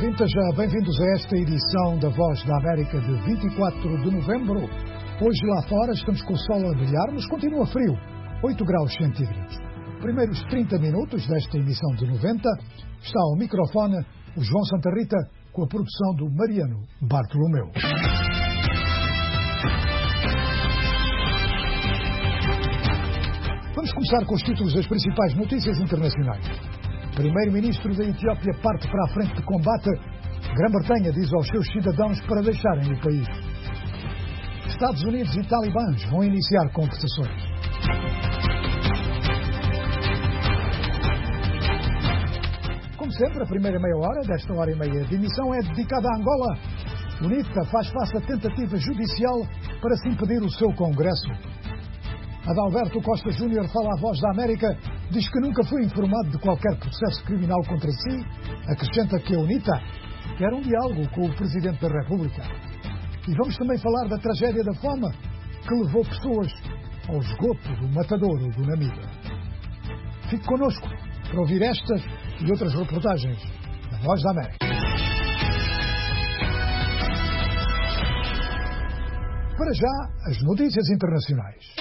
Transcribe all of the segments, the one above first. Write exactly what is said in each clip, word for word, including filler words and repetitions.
ouvintes, bem-vindos a esta edição da Voz da América de vinte e quatro de novembro. Hoje lá fora estamos com o sol a brilhar, mas continua frio, oito graus centígrados. Primeiros trinta minutos desta emissão de noventa, está ao microfone o João Santa Rita, com a produção do Mariano Bartolomeu. Vamos começar com os títulos das principais notícias internacionais. Primeiro-ministro da Etiópia parte para a frente de combate. Grã-Bretanha diz aos seus cidadãos para deixarem o país. Estados Unidos e talibãs vão iniciar conversações. Como sempre, a primeira meia hora desta hora e meia de emissão é dedicada à Angola. UNITA faz face à tentativa judicial para se impedir o seu congresso. Adalberto Costa Júnior fala à Voz da América, diz que nunca foi informado de qualquer processo criminal contra si, acrescenta que a UNITA quer um diálogo com o Presidente da República. E vamos também falar da tragédia da fome que levou pessoas ao esgoto do Matadouro do Namíbia. Fique connosco para ouvir estas e outras reportagens da Voz da América. Para já, as notícias internacionais.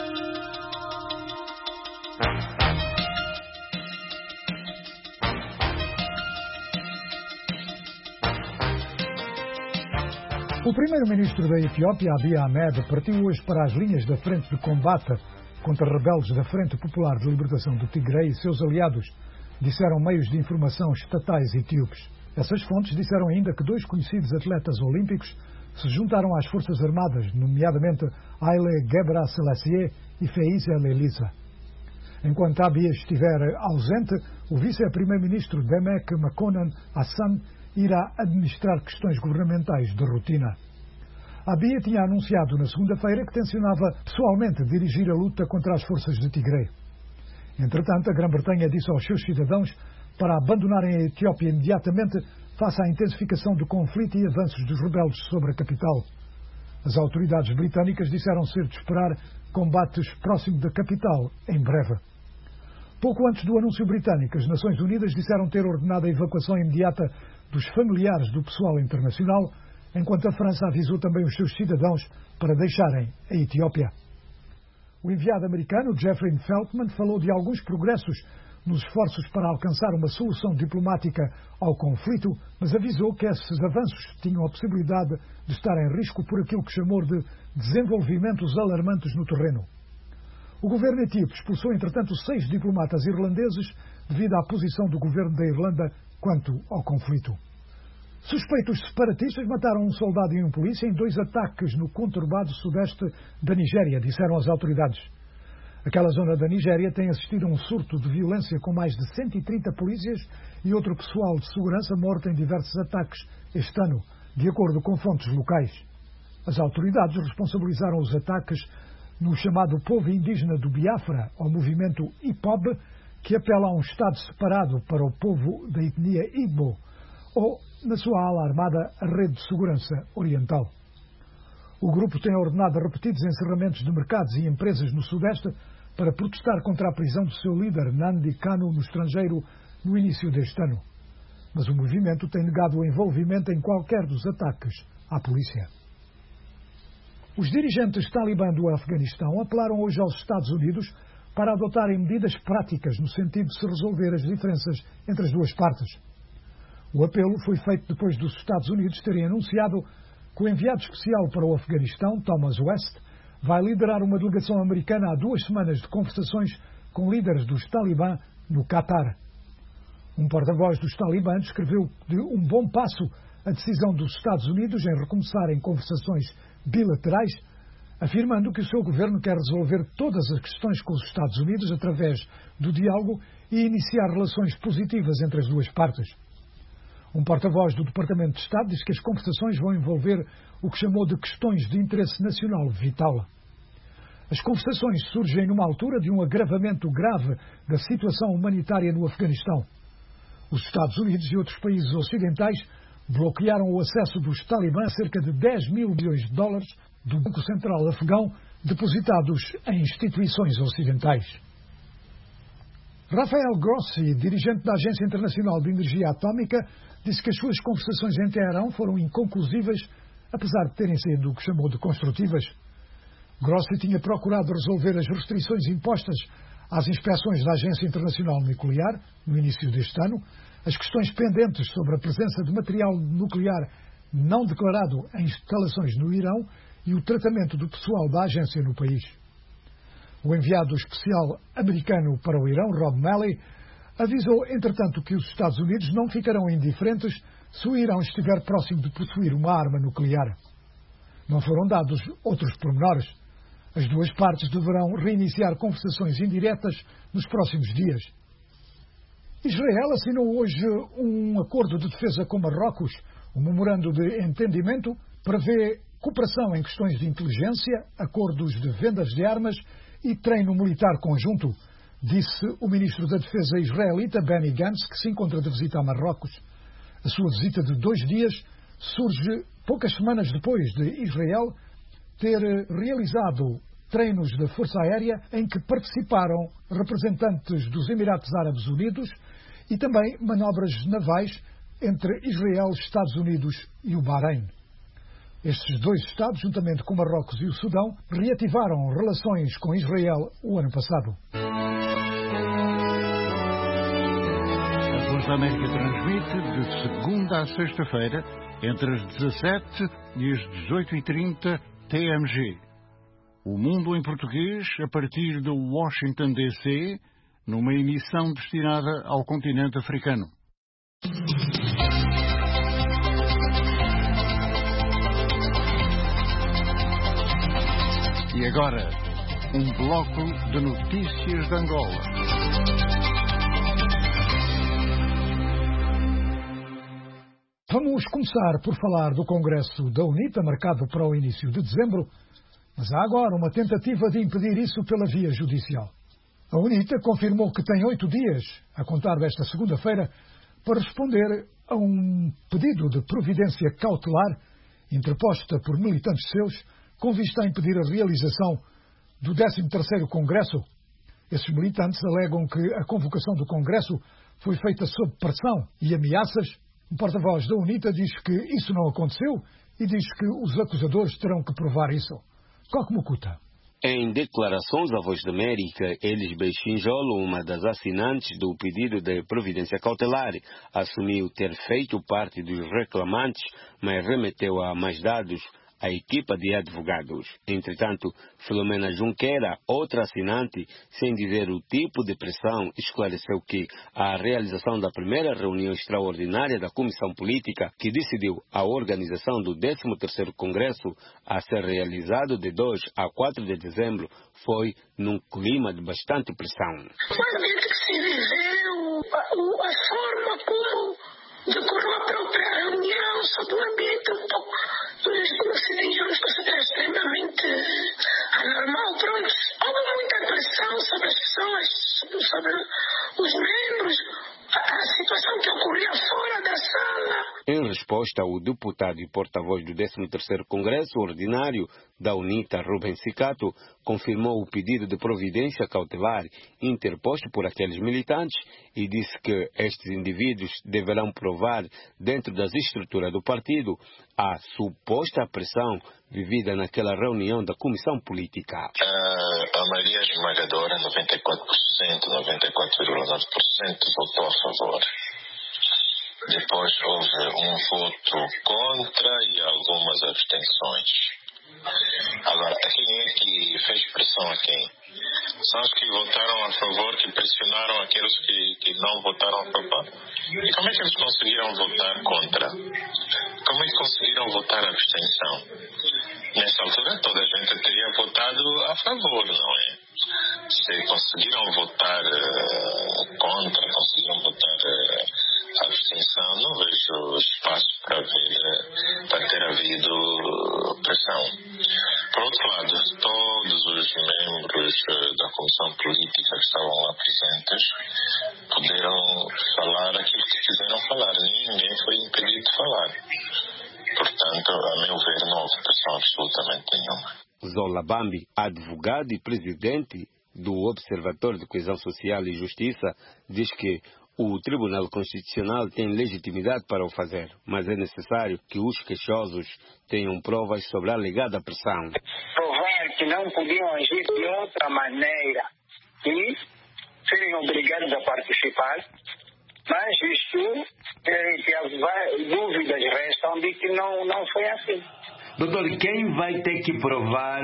O primeiro-ministro da Etiópia, Abiy Ahmed, partiu hoje para as linhas da frente de combate contra rebeldes da Frente Popular de Libertação do Tigre e seus aliados, disseram meios de informação estatais etíopes. Essas fontes disseram ainda que dois conhecidos atletas olímpicos se juntaram às Forças Armadas, nomeadamente Haile Gebrselassie e Feiza Lelisa. Enquanto Abiy estiver ausente, o vice-primeiro-ministro Demek Makonnen Hassan irá administrar questões governamentais de rotina. Abiy tinha anunciado na segunda-feira que tencionava pessoalmente dirigir a luta contra as forças de Tigre. Entretanto, a Grã-Bretanha disse aos seus cidadãos para abandonarem a Etiópia imediatamente face à intensificação do conflito e avanços dos rebeldes sobre a capital. As autoridades britânicas disseram ser de esperar combates próximo da capital em breve. Pouco antes do anúncio britânico, as Nações Unidas disseram ter ordenado a evacuação imediata dos familiares do pessoal internacional, enquanto a França avisou também os seus cidadãos para deixarem a Etiópia. O enviado americano Jeffrey Feltman falou de alguns progressos nos esforços para alcançar uma solução diplomática ao conflito, mas avisou que esses avanços tinham a possibilidade de estar em risco por aquilo que chamou de desenvolvimentos alarmantes no terreno. O governo etíope expulsou, entretanto, seis diplomatas irlandeses devido à posição do governo da Irlanda quanto ao conflito. Suspeitos separatistas mataram um soldado e um polícia em dois ataques no conturbado sudeste da Nigéria, disseram as autoridades. Aquela zona da Nigéria tem assistido a um surto de violência com mais de cento e trinta polícias e outro pessoal de segurança morto em diversos ataques este ano, de acordo com fontes locais. As autoridades responsabilizaram os ataques no chamado povo indígena do Biafra, ao movimento I P O B, que apela a um Estado separado para o povo da etnia Igbo, ou, na sua ala armada, a Rede de Segurança Oriental. O grupo tem ordenado repetidos encerramentos de mercados e empresas no Sudeste para protestar contra a prisão do seu líder, Nnamdi Kanu, no estrangeiro, no início deste ano. Mas o movimento tem negado o envolvimento em qualquer dos ataques à polícia. Os dirigentes talibã do Afeganistão apelaram hoje aos Estados Unidos para adotarem medidas práticas no sentido de se resolver as diferenças entre as duas partes. O apelo foi feito depois dos Estados Unidos terem anunciado que o enviado especial para o Afeganistão, Thomas West, vai liderar uma delegação americana há duas semanas de conversações com líderes dos talibã no Catar. Um porta-voz dos talibã descreveu de um bom passo a decisão dos Estados Unidos em recomeçarem conversações bilaterais, afirmando que o seu governo quer resolver todas as questões com os Estados Unidos através do diálogo e iniciar relações positivas entre as duas partes. Um porta-voz do Departamento de Estado diz que as conversações vão envolver o que chamou de questões de interesse nacional vital. As conversações surgem numa altura de um agravamento grave da situação humanitária no Afeganistão. Os Estados Unidos e outros países ocidentais bloquearam o acesso dos talibã a cerca de dez mil milhões de dólares do Banco Central Afegão depositados em instituições ocidentais. Rafael Grossi, dirigente da Agência Internacional de Energia Atómica, disse que as suas conversações em Teherão foram inconclusivas, apesar de terem sido o que chamou de construtivas. Grossi tinha procurado resolver as restrições impostas às inspeções da Agência Internacional Nuclear, no início deste ano, as questões pendentes sobre a presença de material nuclear não declarado em instalações no Irão e o tratamento do pessoal da agência no país. O enviado especial americano para o Irão, Rob Malley, avisou, entretanto, que os Estados Unidos não ficarão indiferentes se o Irão estiver próximo de possuir uma arma nuclear. Não foram dados outros pormenores. As duas partes deverão reiniciar conversações indiretas nos próximos dias. Israel assinou hoje um acordo de defesa com Marrocos. O memorando de entendimento prevê cooperação em questões de inteligência, acordos de vendas de armas e treino militar conjunto, disse o ministro da Defesa israelita Benny Gantz, que se encontra de visita a Marrocos. A sua visita de dois dias surge poucas semanas depois de Israel ter realizado treinos da Força Aérea em que participaram representantes dos Emirados Árabes Unidos e também manobras navais entre Israel, Estados Unidos e o Bahrein. Estes dois Estados, juntamente com Marrocos e o Sudão, reativaram relações com Israel o ano passado. A Voz da América transmite de segunda a sexta-feira, entre as dezassete e as dezoito e trinta T M G. O Mundo em Português, a partir de Washington, D C, numa emissão destinada ao continente africano. E agora, um bloco de notícias de Angola. Vamos começar por falar do Congresso da UNITA, marcado para o início de dezembro, mas há agora uma tentativa de impedir isso pela via judicial. A UNITA confirmou que tem oito dias, a contar desta segunda-feira, para responder a um pedido de providência cautelar interposta por militantes seus, com vista a impedir a realização do décimo terceiro Congresso. Esses militantes alegam que a convocação do Congresso foi feita sob pressão e ameaças. O porta-voz da UNITA diz que isso não aconteceu e diz que os acusadores terão que provar isso. Coque Mukuta. Em declarações à Voz da América, Elis Beixinjolo, uma das assinantes do pedido de providência cautelar, assumiu ter feito parte dos reclamantes, mas remeteu a mais dados à equipa de advogados. Entretanto, Filomena Junqueira, outra assinante, sem dizer o tipo de pressão, esclareceu que a realização da primeira reunião extraordinária da Comissão Política, que decidiu a organização do décimo terceiro Congresso a ser realizado de dois a quatro de dezembro, foi num clima de bastante pressão. O ambiente que se viveu, a, a forma como decorreu a própria reunião, sobre o ambiente um pouco, como se digamos, considera extremamente anormal. Pronto, houve muita pressão sobre as pessoas, sobre os membros, a, a situação que ocorria fora da sala. Em resposta, o deputado e porta-voz do décimo terceiro Congresso Ordinário da UNITA, Rubens Sicato, confirmou o pedido de providência cautelar interposto por aqueles militantes e disse que estes indivíduos deverão provar, dentro das estruturas do partido, a suposta pressão vivida naquela reunião da Comissão Política. A, a maioria esmagadora, noventa e quatro por cento, noventa e quatro vírgula nove por cento, votou a favor. Depois houve um voto contra e algumas abstenções. Agora, quem é que fez pressão a quem? São os que votaram a favor, que pressionaram aqueles que, que não votaram a favor. E como é que eles conseguiram votar contra? Como é que conseguiram votar a abstenção? Nessa altura, toda a gente teria votado a favor, não é? Se conseguiram votar uh, contra, conseguiram votar uh, a abstenção, não vejo espaço para, ver, para ter havido pressão. Por outro lado, todos os membros uh, da Comissão Política que estavam lá presentes puderam falar aquilo que quiseram falar. Ninguém foi impedido de falar. Portanto, a meu ver, não houve pressão absolutamente nenhuma. Zola Bambi, advogado e presidente do Observatório de Coesão Social e Justiça diz que o Tribunal Constitucional tem legitimidade para o fazer, mas é necessário que os queixosos tenham provas sobre a alegada pressão. Provar que não podiam agir de outra maneira e serem obrigados a participar, mas isto, que as dúvidas restam de que não, não foi assim. Doutor, quem vai ter que provar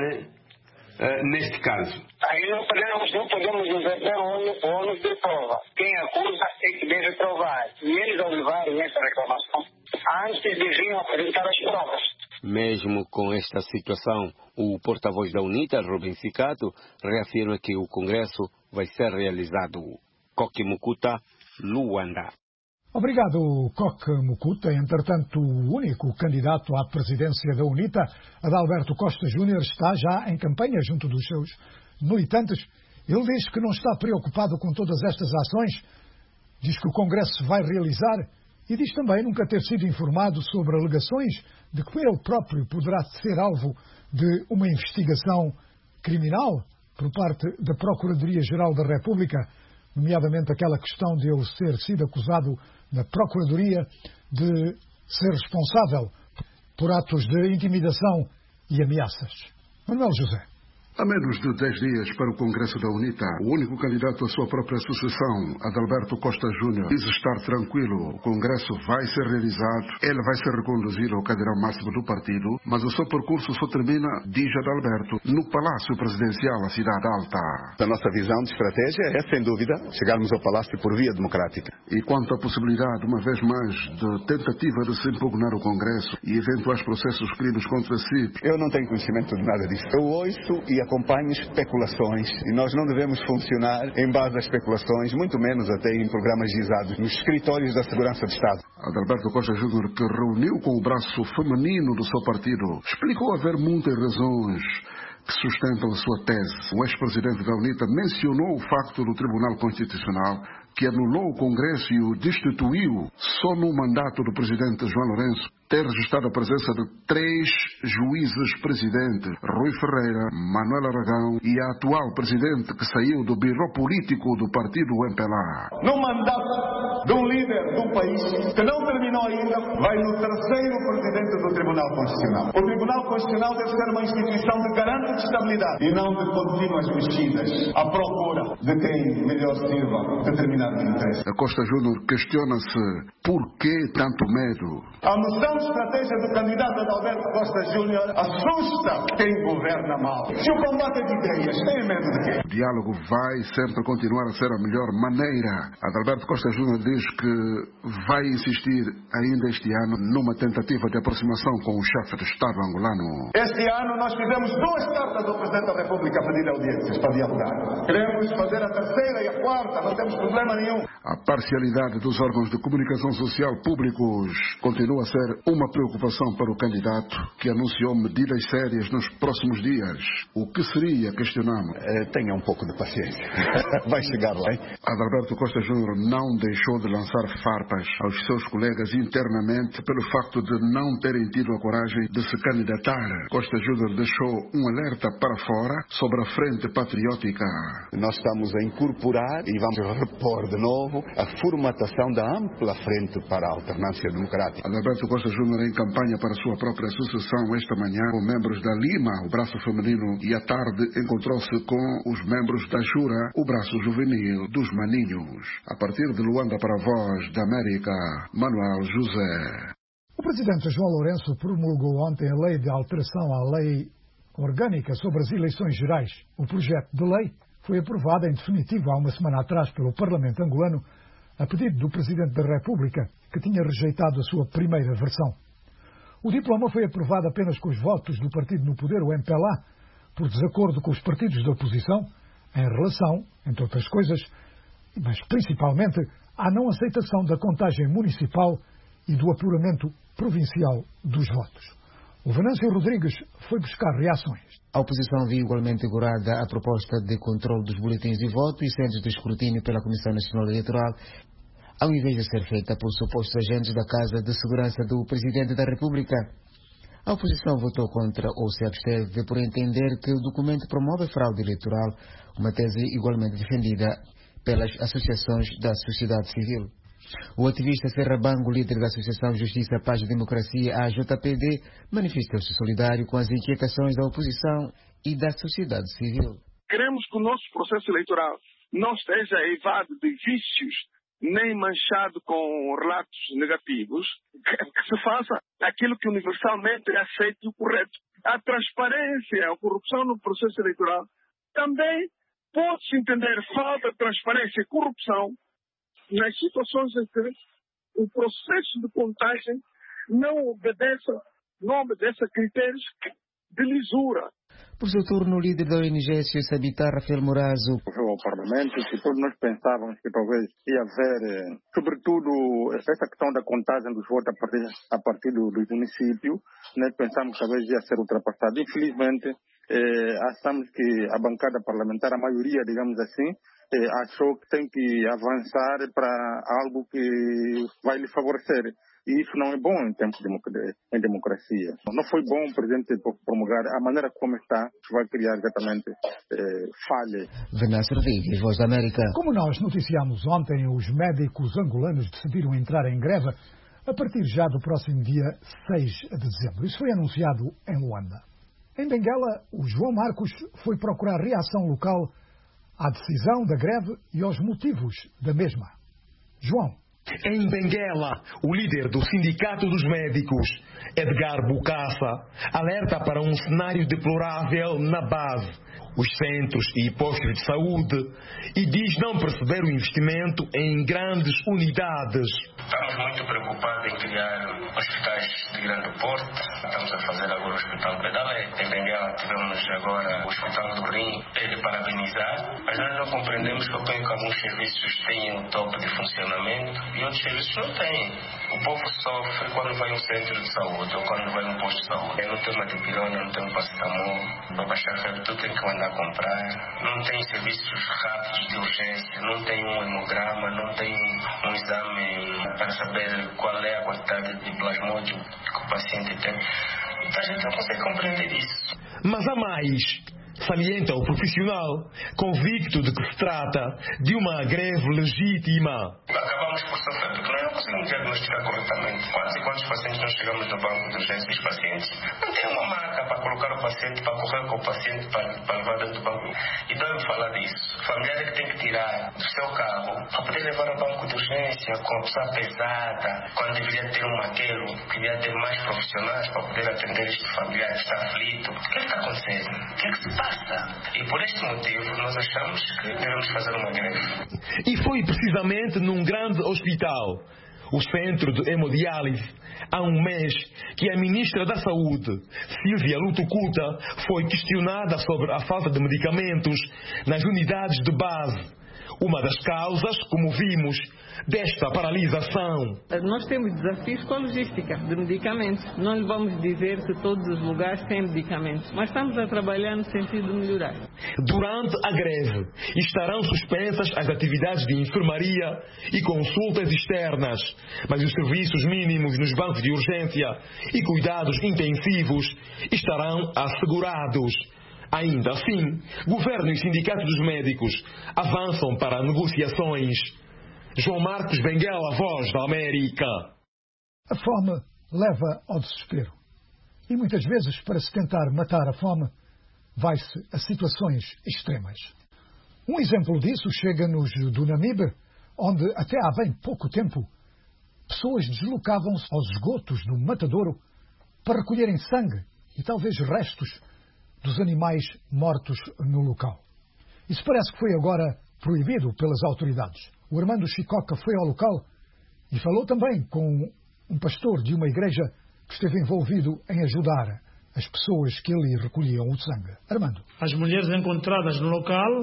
uh, neste caso? Aí não podemos, não podemos inverter o ônus de prova. Quem acusa é que deve provar. E eles, ao levarem essa reclamação, antes deviam apresentar as provas. Mesmo com esta situação, o porta-voz da UNITA, Rubem Sicato, reafirma que o Congresso vai ser realizado. Koki Mukuta, Luanda. Obrigado, Koki Mukuta. Entretanto, o único candidato à presidência da UNITA, Adalberto Costa Júnior, está já em campanha junto dos seus militantes. Ele diz que não está preocupado com todas estas ações, diz que o Congresso vai realizar e diz também nunca ter sido informado sobre alegações de que ele próprio poderá ser alvo de uma investigação criminal por parte da Procuradoria-Geral da República, nomeadamente aquela questão de ele ter sido acusado na Procuradoria de ser responsável por atos de intimidação e ameaças. Manuel José. Há menos de dez dias para o Congresso da UNITA, o único candidato à sua própria sucessão, Adalberto Costa Júnior, diz estar tranquilo. O Congresso vai ser realizado, ele vai ser reconduzido ao cadeirão máximo do partido, mas o seu percurso só termina, diz Adalberto, no Palácio Presidencial, a Cidade Alta. A nossa visão de estratégia é, sem dúvida, chegarmos ao Palácio por via democrática. E quanto à possibilidade, uma vez mais, de tentativa de se impugnar o Congresso e eventuais processos crimes contra si? Eu não tenho conhecimento de nada disso. Eu ouço e acompanho especulações e nós não devemos funcionar em base a especulações, muito menos até em programas gizados nos escritórios da Segurança do Estado. Adalberto Costa Júnior, que reuniu com o braço feminino do seu partido, explicou haver muitas razões que sustentam a sua tese. O ex-presidente da UNITA mencionou o facto do Tribunal Constitucional que anulou o Congresso e o destituiu só no mandato do presidente João Lourenço ter registrado a presença de três juízes-presidentes, Rui Ferreira, Manuel Aragão e a atual presidente que saiu do biro político do partido M P L A. No mandato de um líder do país que não terminou ainda, vai no terceiro presidente do Tribunal Constitucional. O Tribunal Constitucional deve ser uma instituição de garante de estabilidade e não de contínuas mexidas à procura de quem melhor sirva determinado interesse. A Costa Júnior questiona-se por que tanto medo. A noção de estratégia do candidato Adalberto Costa Júnior assusta quem governa mal. Se o combate é de ideias, tem medo de quê? O diálogo vai sempre continuar a ser a melhor maneira. Adalberto Costa Júnior diz que vai insistir ainda este ano numa tentativa de aproximação com o chefe de Estado angolano. Este ano nós fizemos duas cartas ao Presidente da República a pedir audiências para dialogar. Queremos fazer a terceira e a quarta, não temos problema nenhum. A parcialidade dos órgãos de comunicação social públicos continua a ser uma preocupação para o candidato, que anunciou medidas sérias nos próximos dias. O que seria, questionamos? É, tenha um pouco de paciência. Vai chegar lá, hein? Adalberto Costa Júnior não deixou de lançar farpas aos seus colegas internamente pelo facto de não terem tido a coragem de se candidatar. Costa Júnior deixou um alerta para fora sobre a Frente Patriótica. Nós estamos a incorporar e vamos repor de novo a formatação da ampla Frente para a Alternância Democrática. Adalberto Costa Júnior em campanha para sua própria sucessão esta manhã com membros da Lima, o braço feminino, e à tarde encontrou-se com os membros da Jura, o braço juvenil dos Maninhos. A partir de Luanda para a Voz da América, Manuel José. O presidente João Lourenço promulgou ontem a lei de alteração à lei orgânica sobre as eleições gerais. O projeto de lei foi aprovado em definitivo há uma semana atrás pelo Parlamento angolano, a pedido do Presidente da República, que tinha rejeitado a sua primeira versão. O diploma foi aprovado apenas com os votos do partido no poder, o M P L A, por desacordo com os partidos da oposição, em relação, entre outras coisas, mas principalmente, à não aceitação da contagem municipal e do apuramento provincial dos votos. O Venâncio Rodrigues foi buscar reações. A oposição viu igualmente ignorada a proposta de controle dos boletins de voto e centros de escrutínio pela Comissão Nacional Eleitoral, ao invés de ser feita por supostos agentes da Casa de Segurança do Presidente da República. A oposição votou contra ou se absteve por entender que o documento promove fraude eleitoral, uma tese igualmente defendida pelas associações da sociedade civil. O ativista Serra Bango, líder da Associação Justiça, Paz e Democracia, a J P D, manifestou-se solidário com as inquietações da oposição e da sociedade civil. Queremos que o nosso processo eleitoral não esteja eivado de vícios, nem manchado com relatos negativos, que se faça aquilo que universalmente é aceito e o correto. A transparência, a corrupção no processo eleitoral, também pode-se entender falta de transparência e corrupção nas situações em que o processo de contagem não obedece, não obedece a critérios de lisura. Por seu turno, o líder da O N G, S O S Habitat, Rafael Morazo, ao Parlamento, que todos nós pensávamos que talvez ia haver, sobretudo, essa questão da contagem dos votos a partir, a partir do, do município, né? Pensamos que talvez ia ser ultrapassado. Infelizmente, eh, achamos que a bancada parlamentar, a maioria, digamos assim, eh, achou que tem que avançar para algo que vai lhe favorecer. E isso não é bom em tempos de em democracia. Não foi bom o presidente promulgar a maneira como está, que vai criar exatamente eh, falha. Venâncio Rodrigues, Voz da América. Como nós noticiamos ontem, os médicos angolanos decidiram entrar em greve a partir já do próximo dia seis de dezembro. Isso foi anunciado em Luanda. Em Benguela, o João Marcos foi procurar reação local à decisão da greve e aos motivos da mesma. João. Em Benguela, o líder do Sindicato dos Médicos, Edgar Bucaça, alerta para um cenário deplorável na base, os centros e postos de saúde, e diz não perceber o investimento em grandes unidades. Estamos muito preocupados em criar hospitais de grande porte. Estamos a fazer agora o Hospital Pedalé. Em Benguela tivemos agora o Hospital do Rim. É de parabenizar, mas nós não compreendemos porque alguns serviços têm um topo de funcionamento e outros serviços não têm. O povo sofre quando vai a um centro de saúde ou quando vai a um posto de saúde. Não tem uma dipirona, não tem um paracetamol. Para baixar a febre, tu tem que mandar comprar. Não tem serviços rápidos de urgência, não tem um hemograma, não tem um exame para saber qual é a quantidade de plasmódio que o paciente tem. Então a gente não consegue compreender isso. Mas há mais, salienta o profissional, convicto de que se trata de uma greve legítima. Acabamos por sofrer, porque nós não conseguimos diagnosticar corretamente quantos e quantos pacientes nós chegamos no banco de urgência. Os pacientes não tem uma maca para colocar o paciente, para correr com o paciente, para, para levar dentro do banco. E deve falar disso. O familiar é que tem que tirar do seu carro para poder levar ao banco de urgência com a pessoa pesada, quando deveria ter um maqueiro, deveria ter mais profissionais para poder atender este familiar que está aflito. O que é que está acontecendo? O que é que se passa? E por este motivo nós achamos que devemos fazer uma greve. E foi precisamente num grande hospital, o Centro de Hemodiálise, há um mês, que a Ministra da Saúde, Silvia Lutucuta, foi questionada sobre a falta de medicamentos nas unidades de base. Uma das causas, como vimos, desta paralisação. Nós temos desafios com a logística de medicamentos. Não lhe vamos dizer que todos os lugares têm medicamentos, mas estamos a trabalhar no sentido de melhorar. Durante a greve, estarão suspensas as atividades de enfermaria e consultas externas, mas os serviços mínimos nos bancos de urgência e cuidados intensivos estarão assegurados. Ainda assim, governo e sindicato dos médicos avançam para negociações. João Marcos, Benguela, Voz da América. A fome leva ao desespero. E muitas vezes, para se tentar matar a fome, vai-se a situações extremas. Um exemplo disso chega-nos do Namibe, onde até há bem pouco tempo, pessoas deslocavam-se aos esgotos do matadouro para recolherem sangue e talvez restos dos animais mortos no local. Isso parece que foi agora proibido pelas autoridades. O Armando Chicoca foi ao local e falou também com um pastor de uma igreja que esteve envolvido em ajudar as pessoas que ali recolhiam o sangue. Armando. As mulheres encontradas no local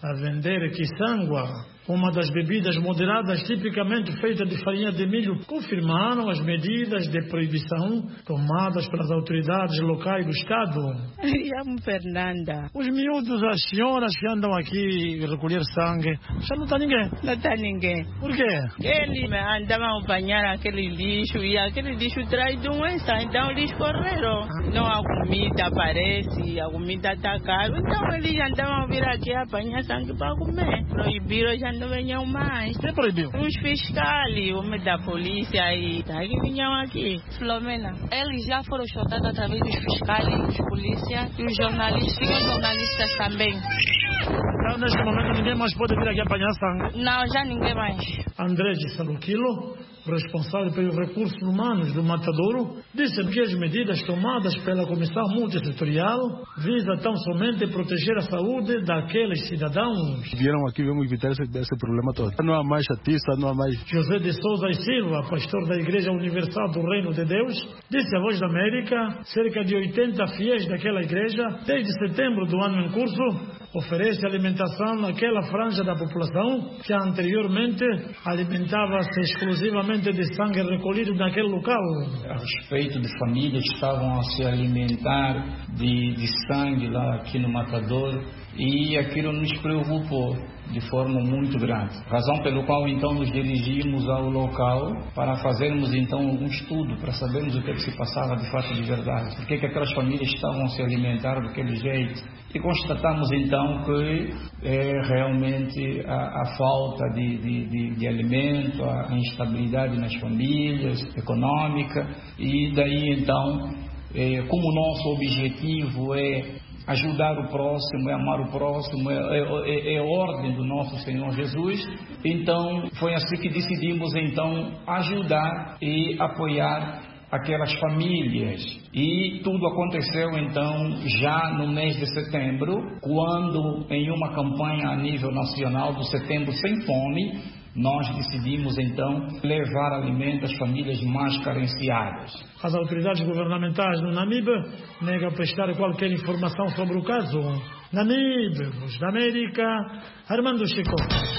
a vender quiçangua, uma das bebidas moderadas tipicamente feita de farinha de milho, confirmaram as medidas de proibição tomadas pelas autoridades locais do Estado. Chamo Fernanda. Os miúdos, as senhoras que andam aqui recolher sangue, já não está ninguém? Não está ninguém. Por quê? Eles andavam a apanhar aquele lixo e aquele lixo traz doença, então eles correram. Não há comida, parece, a comida está cara, então eles andavam a vir aqui a apanhar sangue para comer. Proibiram, já não venham mais. Quem proibiu? Os fiscais, o homem da polícia e tá, que vinham aqui. Filomena, eles já foram chocados através dos fiscais, dos polícia e os jornalistas, e os jornalistas também. Então, neste momento, ninguém mais pode vir aqui apanhar sangue? Não, já ninguém mais. André de Saluquilo, responsável pelos recursos humanos do Matadouro, disse que as medidas tomadas pela Comissão Multissetorial visam tão somente proteger a saúde daqueles cidadãos. Vieram aqui, vamos evitar esse, esse problema todo. Não há mais chatice, não há mais... José de Souza e Silva, pastor da Igreja Universal do Reino de Deus, disse à Voz da América, cerca de oitenta fiéis daquela igreja, desde setembro do ano em curso, oferece alimentação naquela franja da população que anteriormente alimentava-se exclusivamente de sangue recolhido naquele local. A respeito de famílias que estavam a se alimentar de, de sangue lá aqui no Matadouro, e aquilo nos preocupou de forma muito grande. Razão pelo qual então nos dirigimos ao local para fazermos então um estudo, para sabermos o que, é que se passava de fato de verdade, por que aquelas famílias estavam a se alimentar daquele jeito. E constatamos então que é, realmente a, a falta de, de, de, de alimento, a instabilidade nas famílias, econômica, e daí então, é, como o nosso objetivo é ajudar o próximo, é amar o próximo, é, é, é ordem do nosso Senhor Jesus, então foi assim que decidimos então ajudar e apoiar aquelas famílias. E tudo aconteceu então já no mês de setembro, quando em uma campanha a nível nacional do Setembro Sem Fome, nós decidimos então levar alimento às famílias mais carenciadas. As autoridades governamentais no Namibe negam prestar qualquer informação sobre o caso. Namibe, Voz da América, Armando Chico.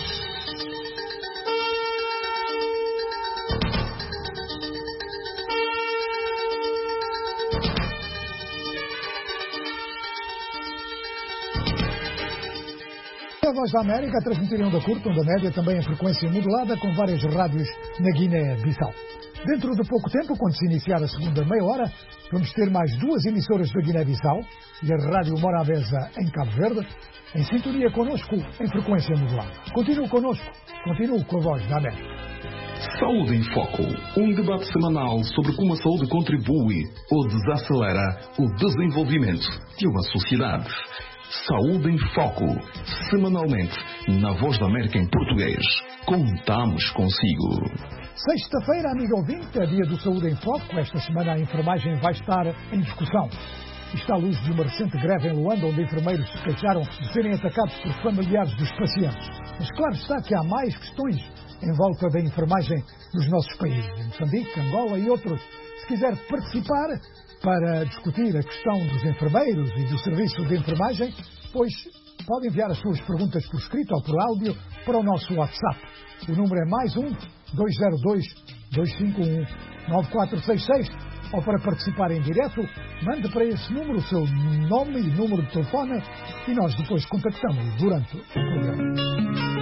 A Voz da América transmitir em onda curta, onda média, também em frequência modulada, com várias rádios na Guiné-Bissau. Dentro de pouco tempo, quando se iniciar a segunda meia hora, vamos ter mais duas emissoras da Guiné-Bissau e a Rádio Morabeza em Cabo Verde, em sintonia connosco em frequência modulada. Continue connosco, continue com a Voz da América. Saúde em Foco, um debate semanal sobre como a saúde contribui ou desacelera o desenvolvimento de uma sociedade. Saúde em Foco, semanalmente, na Voz da América em português. Contamos consigo. Sexta-feira, amigo ouvinte, é dia do Saúde em Foco. Esta semana a enfermagem vai estar em discussão. Está à luz de uma recente greve em Luanda, onde enfermeiros se queixaram de serem atacados por familiares dos pacientes. Mas claro está que há mais questões em volta da enfermagem nos nossos países, em Moçambique, Angola e outros. Se quiser participar para discutir a questão dos enfermeiros e do serviço de enfermagem, pois pode enviar as suas perguntas por escrito ou por áudio para o nosso WhatsApp. O número é mais um, dois zero dois, dois cinco um, nove quatro seis seis, ou para participar em direto, mande para esse número o seu nome e número de telefone e nós depois contactamos durante o programa.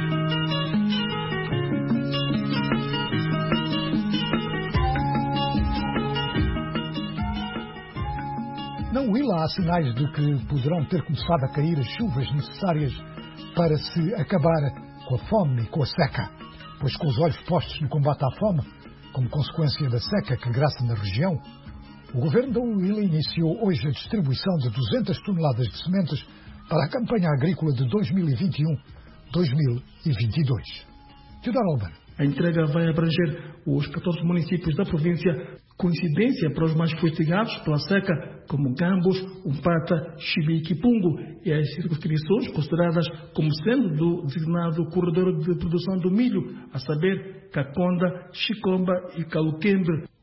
Na Huila há sinais de que poderão ter começado a cair as chuvas necessárias para se acabar com a fome e com a seca, pois com os olhos postos no combate à fome, como consequência da seca que graça na região, o governo da Huila iniciou hoje a distribuição de duzentas toneladas de sementes para a campanha agrícola de dois mil e vinte e um a dois mil e vinte e dois. Teodoro Albano. A entrega vai abranger os catorze municípios da província, coincidência para os mais fustigados pela seca, como Gambos, Umpata, Chibique e Pungo, e as circunscrições consideradas como sendo do designado corredor de produção do milho, a saber, Caconda, Chicomba e Caluquembre.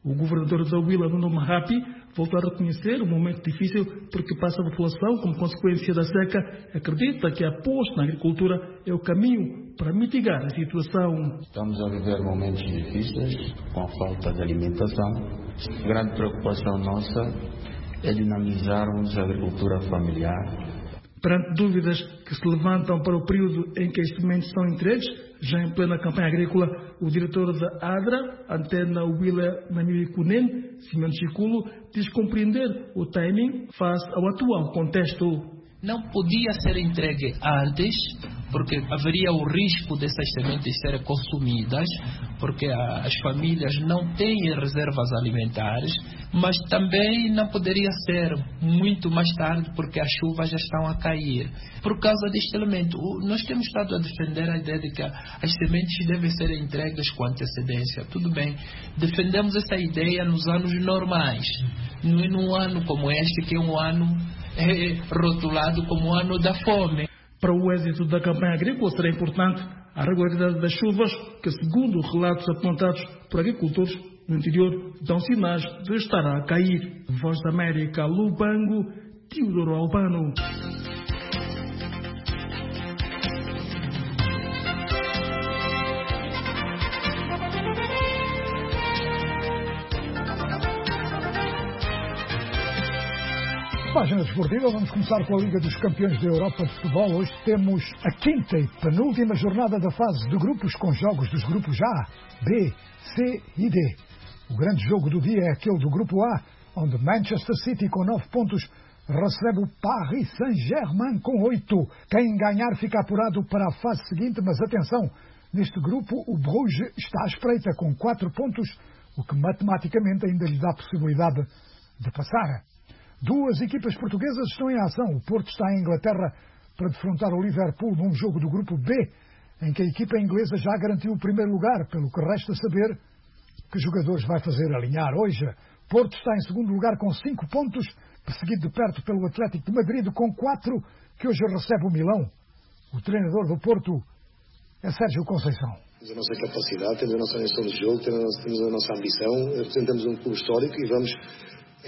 O governador da Huila, Nuno Mahapi, voltou a reconhecer um momento difícil porque passa a população como consequência da seca. Acredita que a aposta na agricultura é o caminho para mitigar a situação. Estamos a viver momentos difíceis com a falta de alimentação. A grande preocupação nossa é dinamizarmos a agricultura familiar. Perante dúvidas que se levantam para o período em que as sementes são entregues, já em plena campanha agrícola, o diretor da ADRA, Antena Huila Namibicunen, Simeone Chiculo, diz compreender o timing face ao atual contexto. Não podia ser entregue antes, porque haveria o risco dessas sementes serem consumidas, porque a, as famílias não têm reservas alimentares, mas também não poderia ser muito mais tarde, porque as chuvas já estão a cair. Por causa deste elemento, nós temos estado a defender a ideia de que as sementes devem ser entregues com antecedência. Tudo bem, defendemos essa ideia nos anos normais, não é num ano como este, que é um ano é rotulado como o ano da fome. Para o êxito da campanha agrícola será importante a regularidade das chuvas, que, segundo relatos apontados por agricultores no interior, dão sinais de estar a cair. Voz da América, Lubango, Teodoro Albano. Página desportiva, vamos começar com a Liga dos Campeões da Europa de Futebol. Hoje temos a quinta e penúltima jornada da fase de grupos, com jogos dos grupos A, B, C e D. O grande jogo do dia é aquele do grupo A, onde Manchester City, com nove pontos, recebe o Paris Saint-Germain com oito. Quem ganhar fica apurado para a fase seguinte, mas atenção, neste grupo o Bruges está à espreita com quatro pontos, o que matematicamente ainda lhe dá a possibilidade de passar. Duas equipas portuguesas estão em ação. O Porto está em Inglaterra para defrontar o Liverpool num jogo do grupo B, em que a equipa inglesa já garantiu o primeiro lugar, pelo que resta saber que jogadores vai fazer alinhar hoje. Porto está em segundo lugar com cinco pontos, perseguido de perto pelo Atlético de Madrid com quatro, que hoje recebe o Milão. O treinador do Porto é Sérgio Conceição. Temos a nossa capacidade, temos a nossa noção de jogo, temos a nossa ambição, representamos um clube histórico e vamos a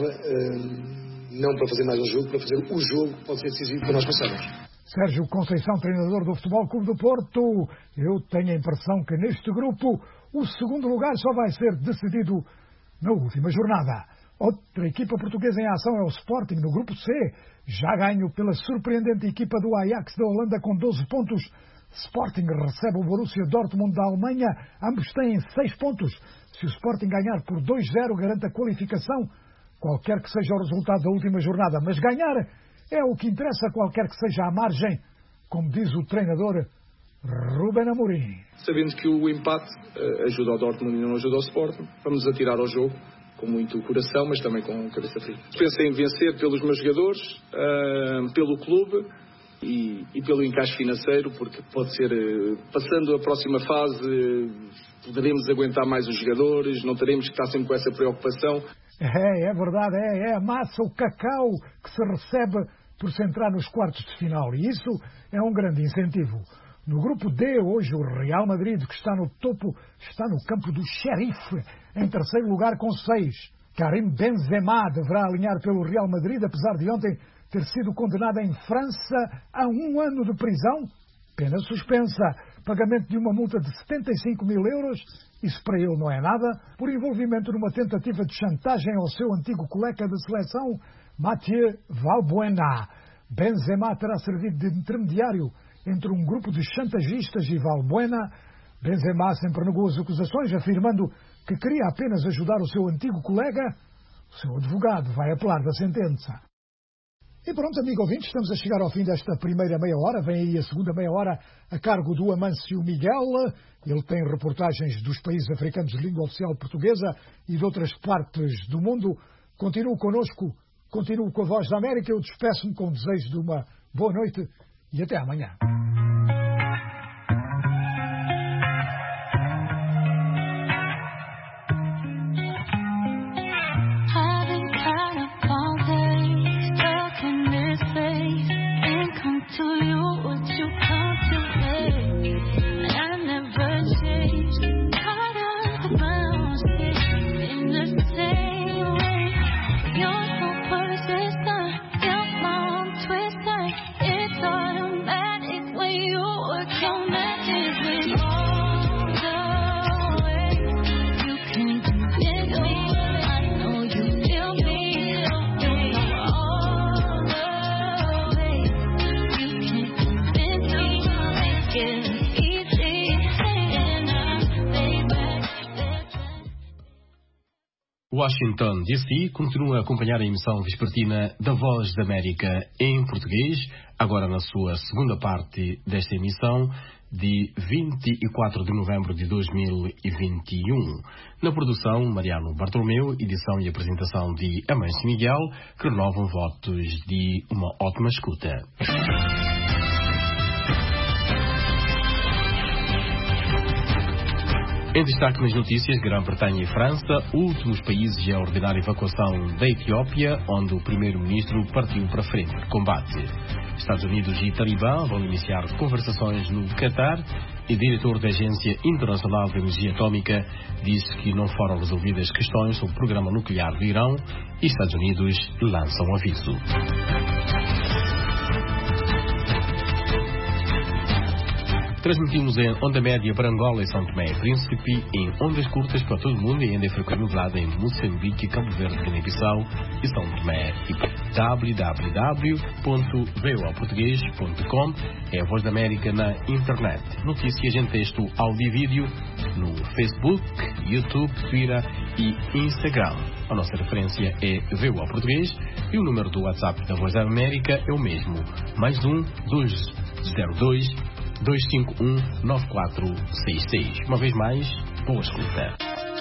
Inglaterra, não para fazer mais um jogo, para fazer o jogo que pode ser decisivo para nós passarmos. Sérgio Conceição, treinador do Futebol Clube do Porto. Eu tenho a impressão que neste grupo o segundo lugar só vai ser decidido na última jornada. Outra equipa portuguesa em ação é o Sporting, no grupo C. Já ganho pela surpreendente equipa do Ajax da Holanda com doze pontos. Sporting recebe o Borussia Dortmund da Alemanha. Ambos têm seis pontos. Se o Sporting ganhar por dois a zero, garante a qualificação, qualquer que seja o resultado da última jornada. Mas ganhar é o que interessa, qualquer que seja a margem, como diz o treinador Ruben Amorim. Sabendo que o empate uh, ajuda ao Dortmund e não ajuda ao Sporting, vamos atirar ao jogo com muito coração, mas também com cabeça fria. Penso em vencer pelos meus jogadores, uh, pelo clube e, e pelo encaixe financeiro, porque pode ser, uh, passando a próxima fase, uh, poderemos aguentar mais os jogadores, não teremos que estar sempre com essa preocupação. É, é verdade, é, é a massa, o cacau que se recebe por se entrar nos quartos de final, e isso é um grande incentivo. No grupo D, hoje, o Real Madrid, que está no topo, está no campo do Xerife, em terceiro lugar com seis. Karim Benzema deverá alinhar pelo Real Madrid, apesar de ontem ter sido condenado em França a um ano de prisão, pena suspensa, pagamento de uma multa de setenta e cinco mil euros, isso para ele não é nada, por envolvimento numa tentativa de chantagem ao seu antigo colega de seleção, Mathieu Valbuena. Benzema terá servido de intermediário entre um grupo de chantagistas e Valbuena. Benzema sempre negou as acusações, afirmando que queria apenas ajudar o seu antigo colega. O seu advogado vai apelar da sentença. E pronto, amigo ouvinte, estamos a chegar ao fim desta primeira meia hora. Vem aí a segunda meia hora a cargo do Amâncio Miguel. Ele tem reportagens dos países africanos de língua oficial portuguesa e de outras partes do mundo. Continue connosco, continue com a Voz da América. Eu despeço-me com o desejo de uma boa noite e até amanhã. I never changed, caught up around it. Washington, D C continua a acompanhar a emissão vespertina da Voz da América em português, agora na sua segunda parte desta emissão, de vinte e quatro de novembro de dois mil e vinte e um. Na produção, Mariano Bartolomeu, edição e apresentação de Amâncio Miguel, que renovam votos de uma ótima escuta. Em destaque nas notícias, Grã-Bretanha e França, últimos países a ordenar a evacuação da Etiópia, onde o primeiro-ministro partiu para a frente de combate. Estados Unidos e Talibã vão iniciar conversações no Catar e o diretor da Agência Internacional de Energia Atômica disse que não foram resolvidas questões sobre o programa nuclear do Irão e Estados Unidos lançam um aviso. Transmitimos em onda média para Angola e São Tomé e Príncipe, em ondas curtas para todo o mundo e ainda é frequente modulada em Moçambique, Cabo Verde, Guiné-Bissau e São Tomé e w w w ponto v o a português ponto com é a Voz da América na internet. Notícias em texto, áudio e vídeo no Facebook, YouTube, Twitter e Instagram. A nossa referência é V O A Português e o número do WhatsApp da Voz da América é o mesmo, mais um dois zero dois dois cinco um nove quatro seis seis. Uma vez mais, boa escuta.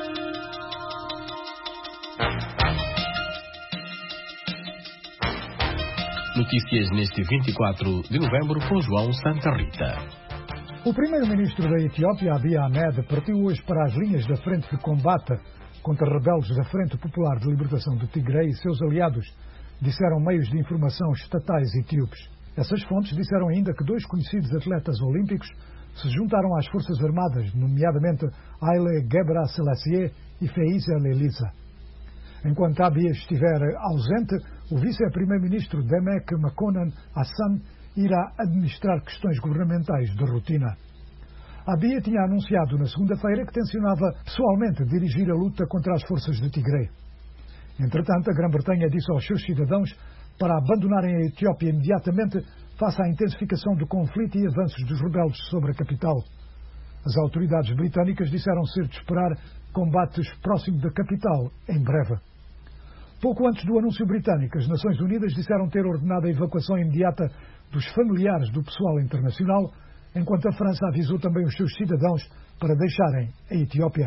Notícias neste vinte e quatro de novembro com João Santa Rita. O primeiro-ministro da Etiópia, Abiy Ahmed, partiu hoje para as linhas da frente de combate contra rebeldes da Frente Popular de Libertação do Tigre e seus aliados, disseram meios de informação estatais etíopes. Essas fontes disseram ainda que dois conhecidos atletas olímpicos se juntaram às Forças Armadas, nomeadamente Haile Gebrselassie e Feiza Lelisa. Enquanto Abiy estiver ausente, o vice-primeiro-ministro Demek Makonnen Hassan irá administrar questões governamentais de rotina. Abiy tinha anunciado na segunda-feira que tencionava pessoalmente dirigir a luta contra as forças de Tigre. Entretanto, a Grã-Bretanha disse aos seus cidadãos para abandonarem a Etiópia imediatamente face à intensificação do conflito e avanços dos rebeldes sobre a capital. As autoridades britânicas disseram ser de esperar combates próximo da capital em breve. Pouco antes do anúncio britânico, as Nações Unidas disseram ter ordenado a evacuação imediata dos familiares do pessoal internacional, enquanto a França avisou também os seus cidadãos para deixarem a Etiópia.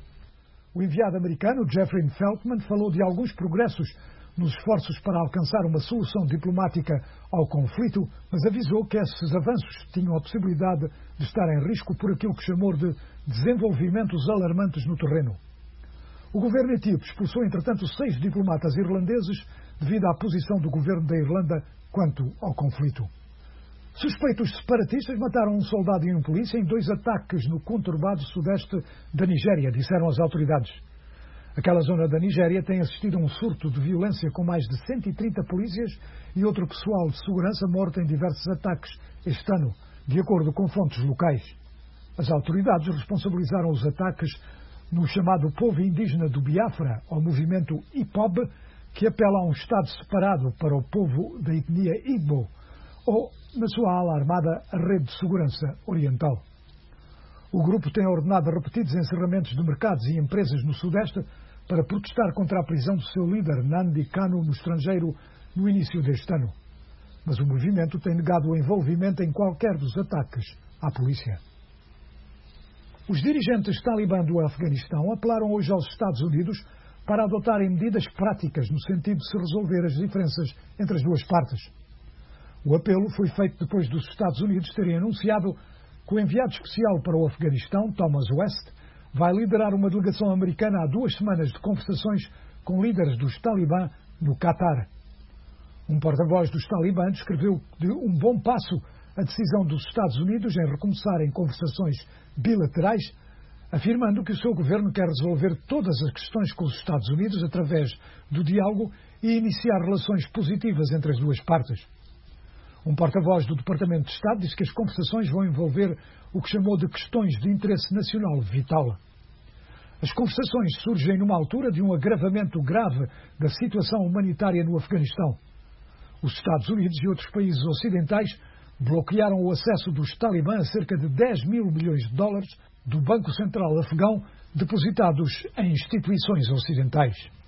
O enviado americano Jeffrey Feltman falou de alguns progressos nos esforços para alcançar uma solução diplomática ao conflito, mas avisou que esses avanços tinham a possibilidade de estar em risco por aquilo que chamou de desenvolvimentos alarmantes no terreno. O governo etíope expulsou, entretanto, seis diplomatas irlandeses devido à posição do governo da Irlanda quanto ao conflito. Suspeitos separatistas mataram um soldado e um polícia em dois ataques no conturbado sudeste da Nigéria, disseram as autoridades. Aquela zona da Nigéria tem assistido a um surto de violência com mais de cento e trinta polícias e outro pessoal de segurança morto em diversos ataques este ano, de acordo com fontes locais. As autoridades responsabilizaram os ataques no chamado povo indígena do Biafra, ao movimento I P O B, que apela a um Estado separado para o povo da etnia Igbo, ou, na sua ala armada, a Rede de Segurança Oriental. O grupo tem ordenado repetidos encerramentos de mercados e empresas no Sudeste para protestar contra a prisão do seu líder, Nnamdi Kanu, no estrangeiro, no início deste ano. Mas o movimento tem negado o envolvimento em qualquer dos ataques à polícia. Os dirigentes talibã do Afeganistão apelaram hoje aos Estados Unidos para adotarem medidas práticas no sentido de se resolver as diferenças entre as duas partes. O apelo foi feito depois dos Estados Unidos terem anunciado que o enviado especial para o Afeganistão, Thomas West, vai liderar uma delegação americana há duas semanas de conversações com líderes dos talibã no Catar. Um porta-voz dos talibã descreveu de um bom passo a decisão dos Estados Unidos em recomeçarem conversações bilaterais, afirmando que o seu governo quer resolver todas as questões com os Estados Unidos através do diálogo e iniciar relações positivas entre as duas partes. Um porta-voz do Departamento de Estado disse que as conversações vão envolver o que chamou de questões de interesse nacional vital. As conversações surgem numa altura de um agravamento grave da situação humanitária no Afeganistão. Os Estados Unidos e outros países ocidentais bloquearam o acesso dos talibã a cerca de dez mil milhões de dólares do Banco Central Afegão depositados em instituições ocidentais.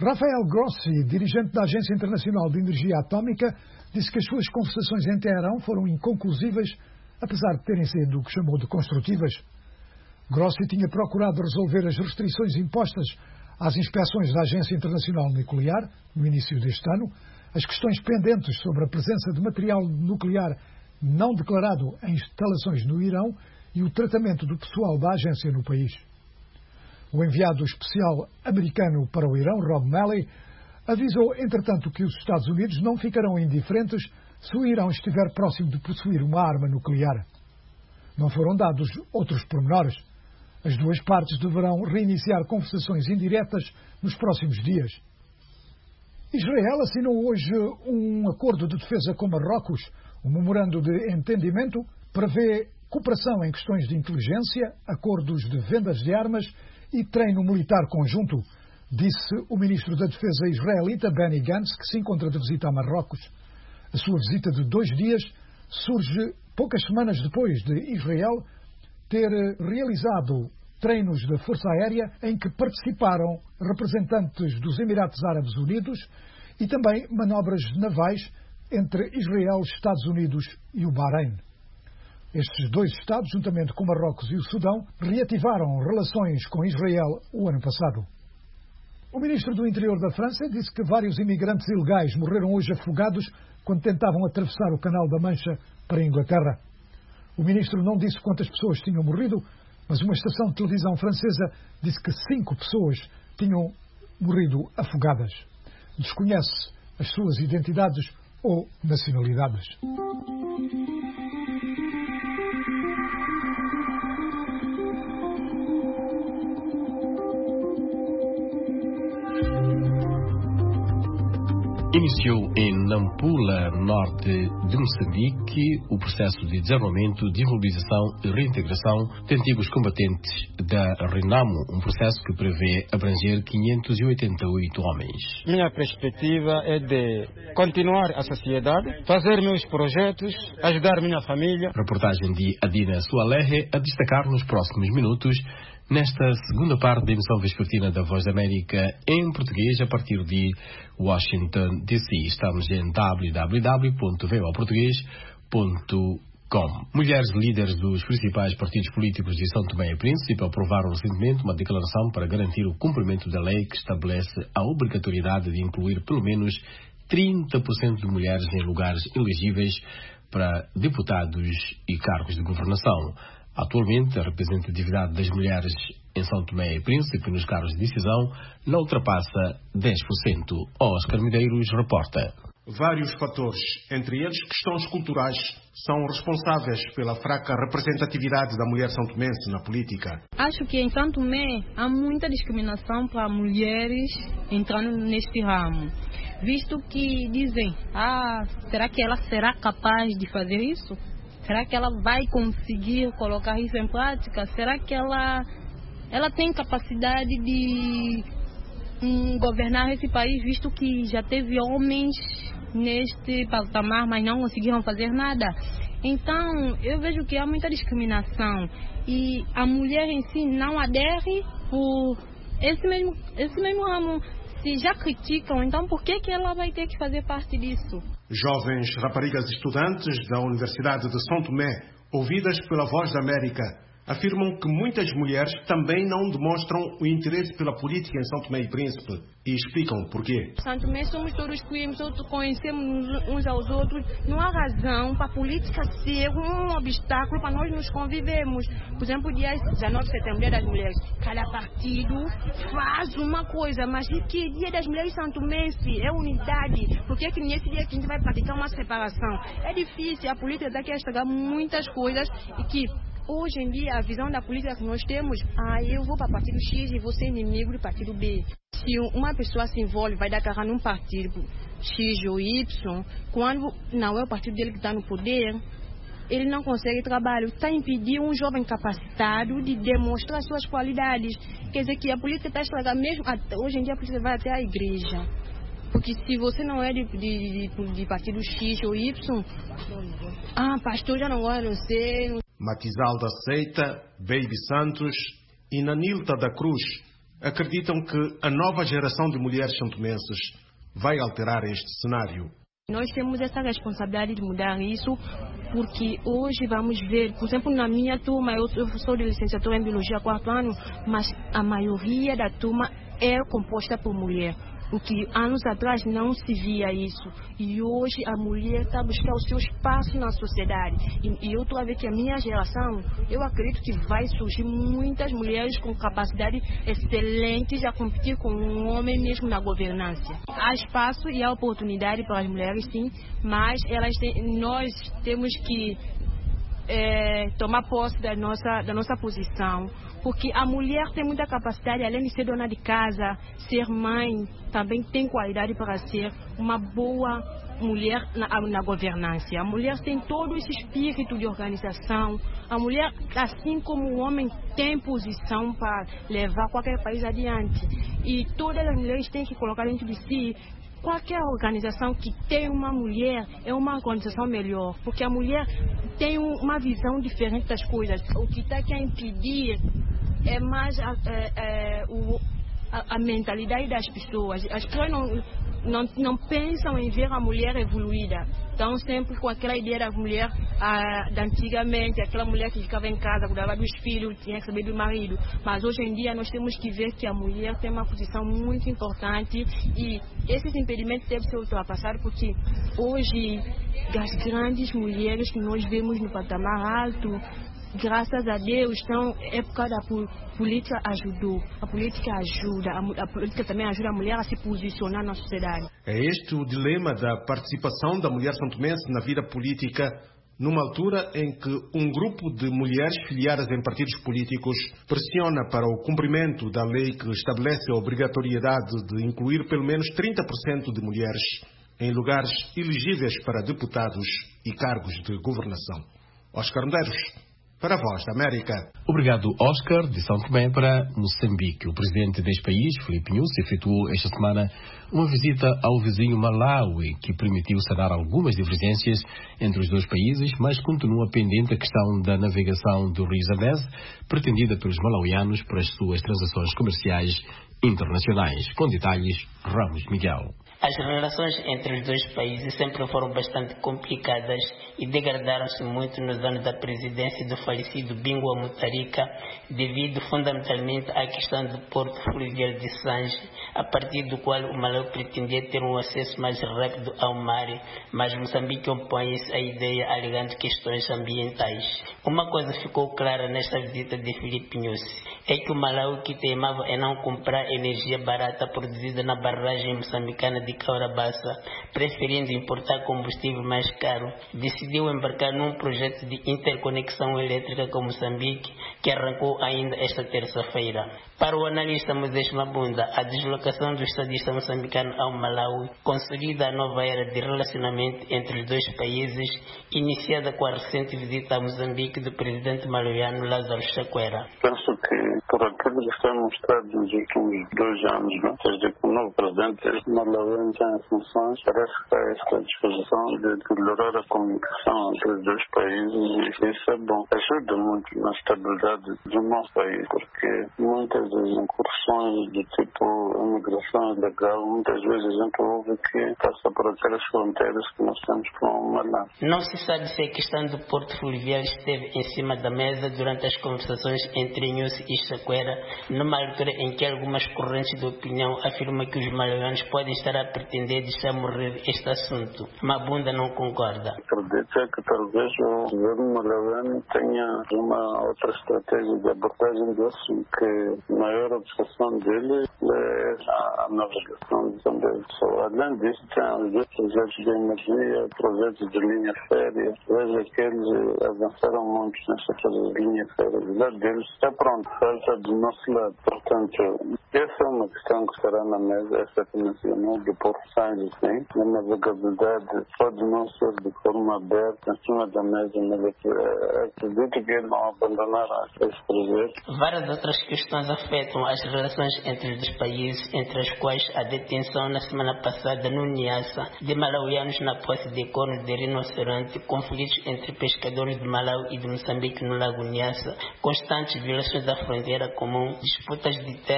Rafael Grossi, dirigente da Agência Internacional de Energia Atómica, disse que as suas conversações em Teherão foram inconclusivas, apesar de terem sido o que chamou de construtivas. Grossi tinha procurado resolver as restrições impostas às inspeções da Agência Internacional Nuclear, no início deste ano, as questões pendentes sobre a presença de material nuclear não declarado em instalações no Irão e o tratamento do pessoal da agência no país. O enviado especial americano para o Irão, Rob Malley, avisou, entretanto, que os Estados Unidos não ficarão indiferentes se o Irão estiver próximo de possuir uma arma nuclear. Não foram dados outros pormenores. As duas partes deverão reiniciar conversações indiretas nos próximos dias. Israel assinou hoje um acordo de defesa com Marrocos. O memorando de entendimento prevê cooperação em questões de inteligência, acordos de vendas de armas e treino militar conjunto, disse o ministro da Defesa israelita Benny Gantz, que se encontra de visita a Marrocos. A sua visita de dois dias surge poucas semanas depois de Israel ter realizado treinos de Força Aérea em que participaram representantes dos Emirados Árabes Unidos e também manobras navais entre Israel, Estados Unidos e o Bahrein. Estes dois Estados, juntamente com Marrocos e o Sudão, reativaram relações com Israel o ano passado. O ministro do Interior da França disse que vários imigrantes ilegais morreram hoje afogados quando tentavam atravessar o Canal da Mancha para a Inglaterra. O ministro não disse quantas pessoas tinham morrido, mas uma estação de televisão francesa disse que cinco pessoas tinham morrido afogadas. Desconhece as suas identidades ou nacionalidades. Iniciou em Nampula, norte de Moçambique, o processo de desarmamento, desmobilização e reintegração de antigos combatentes da RENAMO, um processo que prevê abranger quinhentos e oitenta e oito homens. Minha perspectiva é de continuar a sociedade, fazer meus projetos, ajudar minha família. Reportagem de Adina Sualerre a destacar nos próximos minutos nesta segunda parte da emissão vespertina da Voz da América em português a partir de Washington, D C. Estamos em w w w ponto v o português ponto com. Mulheres líderes dos principais partidos políticos de São Tomé e Príncipe aprovaram recentemente uma declaração para garantir o cumprimento da lei que estabelece a obrigatoriedade de incluir pelo menos trinta por cento de mulheres em lugares elegíveis para deputados e cargos de governação. Atualmente, a representatividade das mulheres em São Tomé e Príncipe nos cargos de decisão não ultrapassa dez por cento. Oscar Medeiros reporta. Vários fatores, entre eles questões culturais, são responsáveis pela fraca representatividade da mulher santomense na política. Acho que em São Tomé há muita discriminação para mulheres entrando neste ramo, visto que dizem, ah, será que ela será capaz de fazer isso? Será que ela vai conseguir colocar isso em prática? Será que ela, ela tem capacidade de hum, governar esse país, visto que já teve homens neste patamar, mas não conseguiram fazer nada? Então, eu vejo que há muita discriminação e a mulher em si não adere por esse mesmo, esse mesmo ramo. Se já criticam, então por que, que ela vai ter que fazer parte disso? Jovens raparigas estudantes da Universidade de São Tomé, ouvidas pela Voz da América, afirmam que muitas mulheres também não demonstram o interesse pela política em São Tomé e Príncipe e explicam porquê. São Tomé somos todos primos, todos conhecemos uns aos outros. Não há razão para a política ser um obstáculo para nós nos convivermos. Por exemplo, o dia dezenove de setembro, Dia das Mulheres, cada partido faz uma coisa, mas que Dia das Mulheres São Tomense é unidade. Por que que nesse dia que a gente vai praticar uma separação? É difícil, a política daqui a estragar muitas coisas e que hoje em dia, a visão da política que nós temos, ah, eu vou para o partido X e vou ser inimigo do partido B. Se uma pessoa se envolve, vai dar carga num partido X ou Y, quando não é o partido dele que está no poder, ele não consegue trabalho. Está impedindo um jovem capacitado de demonstrar suas qualidades. Quer dizer que a política está estragada mesmo. Hoje em dia a política vai até a igreja. Porque se você não é de, de, de, de partido X ou Y, ah, pastor já não gosta de você. Matizalda Seita, Baby Santos e Nanilta da Cruz acreditam que a nova geração de mulheres santomenses vai alterar este cenário. Nós temos essa responsabilidade de mudar isso, porque hoje vamos ver, por exemplo, na minha turma, eu sou de licenciatura em Biologia quarto ano, mas a maioria da turma é composta por mulher. O que anos atrás não se via isso. E hoje a mulher está buscando o seu espaço na sociedade. E, e eu estou a ver que a minha geração, eu acredito que vai surgir muitas mulheres com capacidade excelentes a competir com um homem mesmo na governança. Há espaço e há oportunidade para as mulheres, sim, mas elas têm, nós temos que é, tomar posse da nossa, da nossa posição. Porque a mulher tem muita capacidade, além de ser dona de casa, ser mãe, também tem qualidade para ser uma boa mulher na, na governança. A mulher tem todo esse espírito de organização. A mulher, assim como o homem, tem posição para levar qualquer país adiante. E todas as mulheres têm que colocar dentro de si. Qualquer organização que tem uma mulher é uma organização melhor, porque a mulher tem uma visão diferente das coisas. O que está a impedir é mais a, é, é, o, a, a mentalidade das pessoas. As pessoas não, não, não pensam em ver a mulher evoluída. Estão sempre com aquela ideia da mulher ah, de antigamente, aquela mulher que ficava em casa, cuidava dos filhos, tinha que saber do marido. Mas hoje em dia nós temos que ver que a mulher tem uma posição muito importante e esses impedimentos devem ser ultrapassados, porque hoje as grandes mulheres que nós vemos no patamar alto, graças a Deus, então, é por causa da política ajudou. A política ajuda, a, a política também ajuda a mulher a se posicionar na sociedade. É este o dilema da participação da mulher santomense na vida política, numa altura em que um grupo de mulheres filiadas em partidos políticos pressiona para o cumprimento da lei que estabelece a obrigatoriedade de incluir pelo menos trinta por cento de mulheres em lugares elegíveis para deputados e cargos de governação. Oscar Medeiros, para a Voz da América. Obrigado, Oscar, de São Tomé para Moçambique. O presidente deste país, Filipe Nyusi, efetuou esta semana uma visita ao vizinho Malawi, que permitiu sanar algumas divergências entre os dois países, mas continua pendente a questão da navegação do rio Zambeze, pretendida pelos malauianos para as suas transações comerciais internacionais. Com detalhes, Ramos Miguel. As relações entre os dois países sempre foram bastante complicadas e degradaram-se muito nos anos da presidência do falecido Bingu Mutharika, devido fundamentalmente à questão do porto fluvial de Sanje, a partir do qual o Malawi pretendia ter um acesso mais rápido ao mar, mas Moçambique opõe-se à ideia alegando questões ambientais. Uma coisa ficou clara nesta visita de Filipe Nyusi, é que o Malawi, que teimava em não comprar energia barata produzida na barragem moçambicana de Caurabaça, preferindo importar combustível mais caro, decidiu embarcar num projeto de interconexão elétrica com Moçambique, que arrancou ainda esta terça-feira. Para o analista Moisés Mabunda, a deslocação do estadista moçambicano ao Malawi consolida a nova era de relacionamento entre os dois países, iniciada com a recente visita a Moçambique do presidente malauiano Lázaro Chakwera. Penso que, por aquilo que está mostrado nos últimos dois anos, não? Desde que o novo presidente malauiano está em funções, parece que há esta disposição de melhorar a comunicação entre os dois países, e isso é bom. Ajuda muito na estabilidade do nosso país, porque muitas das incursões do tipo imigração ilegal, muitas vezes a gente ouve que passa por aquelas fronteiras que nós temos com o Malawi. Não se sabe se a questão do porto fluvial esteve em cima da mesa durante as conversações entre Nyusi e Chakwera, numa altura em que algumas correntes de opinião afirmam que os malauianos podem estar a pretender deixar morrer este assunto. Mabunda não concorda. Acredito que talvez o governo malauiano tenha uma outra estratégia de abordagem do assunto, que a maior obsessão dele é a navegação de Zambeze. Além disso, tem os dois projetos de energia, projetos de linha férrea. Veja que eles avançaram muito nessa coisa de linha férrea. O lado deles está pronto, falta do nosso lado. Portanto, essa é uma questão que estará na mesa, essa que mencionou do Porto Sanje, sim. A navegabilidade pode não ser de forma aberta em cima da mesa, mas acredito que eles vão abandonar esse projeto. Várias outras questões afetam as relações entre os dois países, entre as quais a detenção na semana passada no Niassa de malauianos na posse de cornos de rinoceronte, conflitos entre pescadores de Malawi e de Moçambique no Lago Niassa, constantes violações da fronteira comum, disputas de terras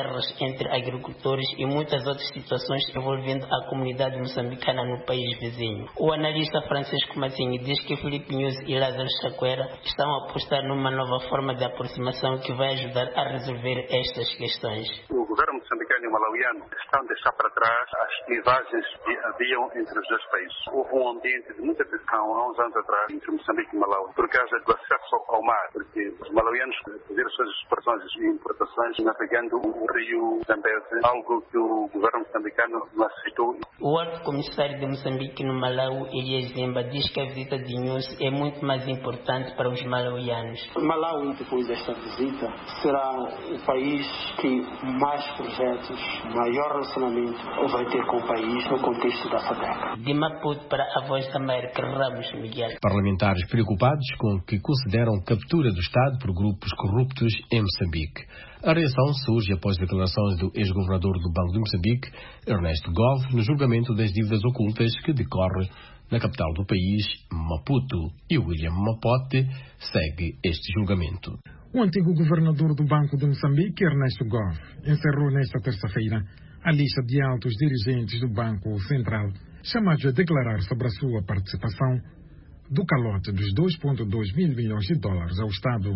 entre agricultores e muitas outras situações envolvendo a comunidade moçambicana no país vizinho. O analista Francisco Matinho diz que Filipe News e Lázaro Chakwera estão a apostar numa nova forma de aproximação que vai ajudar a resolver estas questões. O governo moçambicano e o malauiano estão a deixar para trás as clivagens que haviam entre os dois países. Houve um ambiente de muita tensão há uns anos atrás entre Moçambique e Malawi por causa do acesso ao mar, porque os malauianos faziam as suas exportações e importações navegando o rio Zambeze, algo que o governo moçambicano não aceitou. O alto comissário de Moçambique no Malawi, Elias Zimba, diz que a visita de News é muito mais importante para os malauianos. Malawi, depois desta visita, será o país que mais projetos, maior relacionamento vai ter com o país no contexto da SADC. De Maputo para a Voz da América, Ramos Miguel. Parlamentares preocupados com o que consideram captura do Estado por grupos corruptos em Moçambique. A reação surge após declarações do ex-governador do Banco de Moçambique, Ernesto Gove, no julgamento das dívidas ocultas que decorre na capital do país, Maputo, e William Mapote segue este julgamento. O antigo governador do Banco de Moçambique, Ernesto Gove, encerrou nesta terça-feira a lista de altos dirigentes do Banco Central, chamados a declarar sobre a sua participação do calote dos dois vírgula dois mil milhões de dólares ao Estado.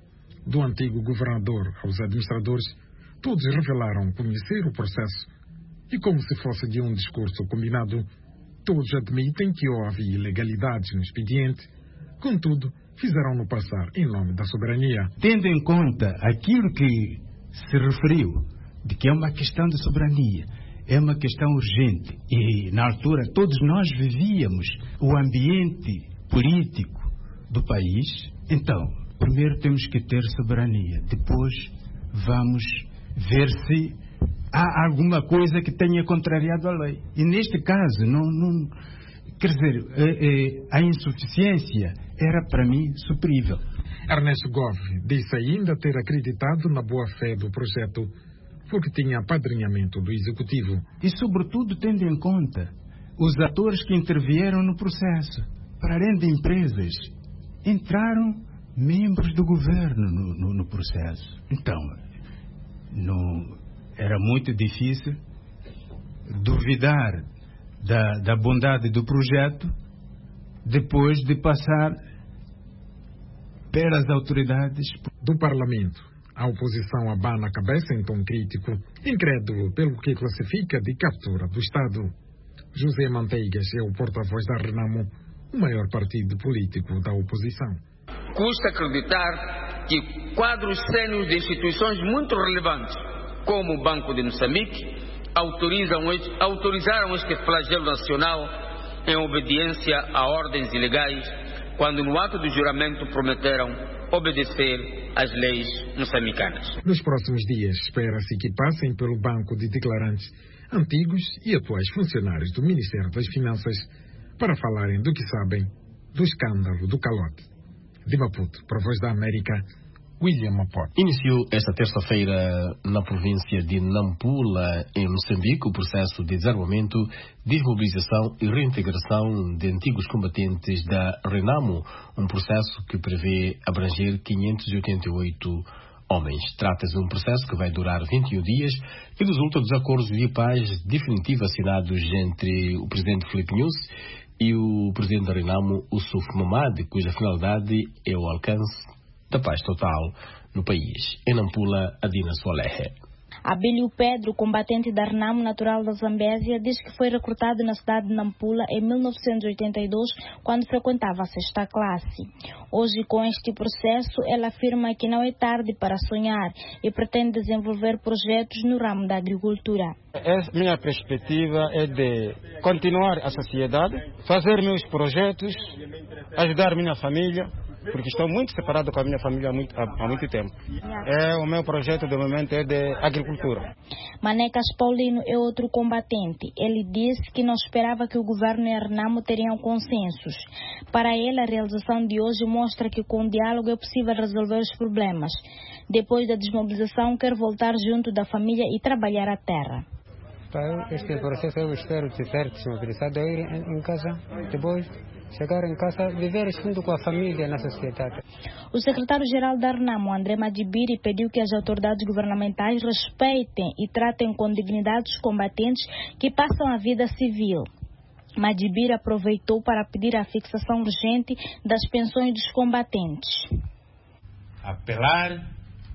Do antigo governador aos administradores, todos revelaram conhecer o processo e, como se fosse de um discurso combinado, todos admitem que houve ilegalidades no expediente, contudo, fizeram-no passar em nome da soberania. Tendo em conta aquilo que se referiu, de que é uma questão de soberania, é uma questão urgente, e na altura todos nós vivíamos o ambiente político do país, então, primeiro temos que ter soberania, depois vamos ver se há alguma coisa que tenha contrariado a lei. E neste caso, não, não, quer dizer, é, é, a insuficiência era para mim suprível. Ernesto Gove disse ainda ter acreditado na boa-fé do projeto, porque tinha apadrinhamento do Executivo. E sobretudo tendo em conta os atores que intervieram no processo. Para além de empresas, entraram membros do governo no, no, no processo. Então, não, era muito difícil duvidar da, da bondade do projeto depois de passar pelas autoridades do Parlamento. A oposição abana a cabeça em tom crítico, incrédulo pelo que classifica de captura do Estado. José Manteigas é o porta-voz da Renamo, o maior partido político da oposição. Custa acreditar que quadros sênios de instituições muito relevantes, como o Banco de Moçambique, autorizam, autorizaram este flagelo nacional em obediência a ordens ilegais, quando no ato do juramento prometeram obedecer às leis moçambicanas. Nos próximos dias, espera-se que passem pelo banco de declarantes antigos e atuais funcionários do Ministério das Finanças para falarem do que sabem do escândalo do calote. De Maputo, para a Voz da América, William Mapote. Iniciou esta terça-feira na província de Nampula, em Moçambique, o processo de desarmamento, desmobilização e reintegração de antigos combatentes da Renamo, um processo que prevê abranger quinhentos e oitenta e oito homens. Trata-se de um processo que vai durar vinte e um dias e resulta dos acordos de paz definitivos assinados entre o presidente Filipe News e o presidente da Renamo, Oussouf Mamadi, cuja finalidade é o alcance da paz total no país. Em Nampula, Adina Soalehe. Abílio Pedro, combatente da Renamo natural da Zambésia, diz que foi recrutado na cidade de Nampula em mil novecentos e oitenta e dois, quando frequentava a sexta classe. Hoje, com este processo, ela afirma que não é tarde para sonhar e pretende desenvolver projetos no ramo da agricultura. A minha perspectiva é de continuar a sociedade, fazer meus projetos, ajudar minha família, porque estou muito separado com a minha família há muito, há, há muito tempo. É, o meu projeto de momento é de agricultura. Manecas Paulino é outro combatente. Ele disse que não esperava que o governo e a Renamo teriam consensos. Para ele, a realização de hoje mostra que com o diálogo é possível resolver os problemas. Depois da desmobilização, quer voltar junto da família e trabalhar a terra. Este processo eu espero de ter disponibilizado eu ir em casa, depois chegar em casa, viver junto com a família na sociedade. O secretário-geral da Renamo, André Madibiri, pediu que as autoridades governamentais respeitem e tratem com dignidade os combatentes que passam a vida civil. Madibiri aproveitou para pedir a fixação urgente das pensões dos combatentes. Apelar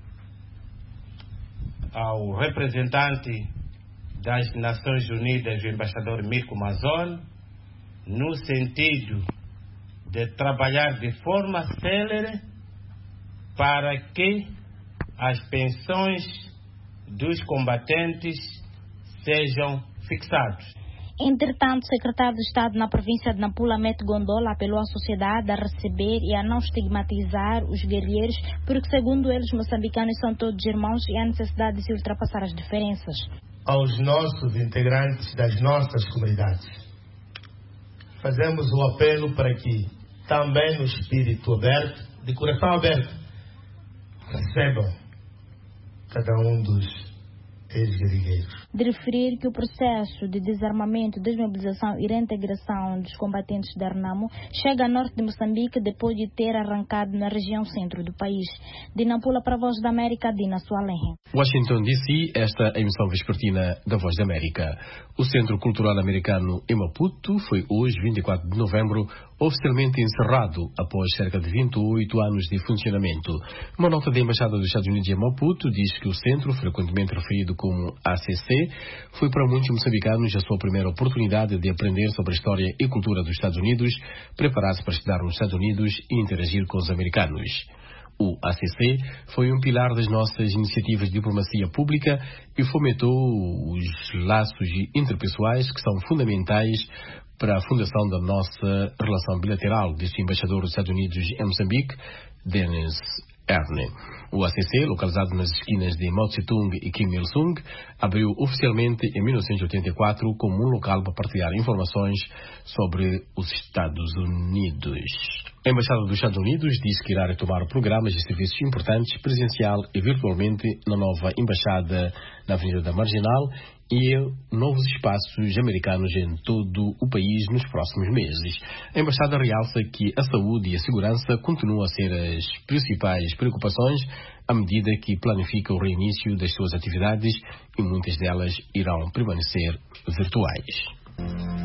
ao representante das Nações Unidas, o embaixador Mirko Mazon, no sentido de trabalhar de forma célere para que as pensões dos combatentes sejam fixadas. Entretanto, o secretário de Estado na província de Nampula, Met Gondola, apelou à sociedade a receber e a não estigmatizar os guerrilheiros, porque, segundo eles, moçambicanos são todos irmãos e há necessidade de se ultrapassar as diferenças. Aos nossos integrantes das nossas comunidades, fazemos o apelo para que, também no espírito aberto, de coração aberto, recebam cada um dos ex-guerrilheiros. De referir que o processo de desarmamento, desmobilização e reintegração dos combatentes da Renamo chega a norte de Moçambique depois de ter arrancado na região centro do país. De Nampula para a Voz da América, Dina Sualem. Washington, D C, esta é a emissão vespertina da Voz da América. O Centro Cultural Americano em Maputo foi hoje, vinte e quatro de novembro, oficialmente encerrado após cerca de vinte e oito anos de funcionamento. Uma nota da Embaixada dos Estados Unidos em Maputo diz que o centro, frequentemente referido como A C C, foi para muitos moçambicanos a sua primeira oportunidade de aprender sobre a história e cultura dos Estados Unidos, preparar-se para estudar nos Estados Unidos e interagir com os americanos. O A C C foi um pilar das nossas iniciativas de diplomacia pública e fomentou os laços interpessoais que são fundamentais para a fundação da nossa relação bilateral, disse o embaixador dos Estados Unidos em Moçambique, Dennis Erne. O A C C, localizado nas esquinas de Mao Tse-tung e Kim Il-sung, abriu oficialmente em mil novecentos e oitenta e quatro como um local para partilhar informações sobre os Estados Unidos. A Embaixada dos Estados Unidos diz que irá retomar programas e serviços importantes presencial e virtualmente na nova embaixada na Avenida da Marginal e novos espaços americanos em todo o país nos próximos meses. A Embaixada realça que a saúde e a segurança continuam a ser as principais preocupações à medida que planifica o reinício das suas atividades e muitas delas irão permanecer virtuais.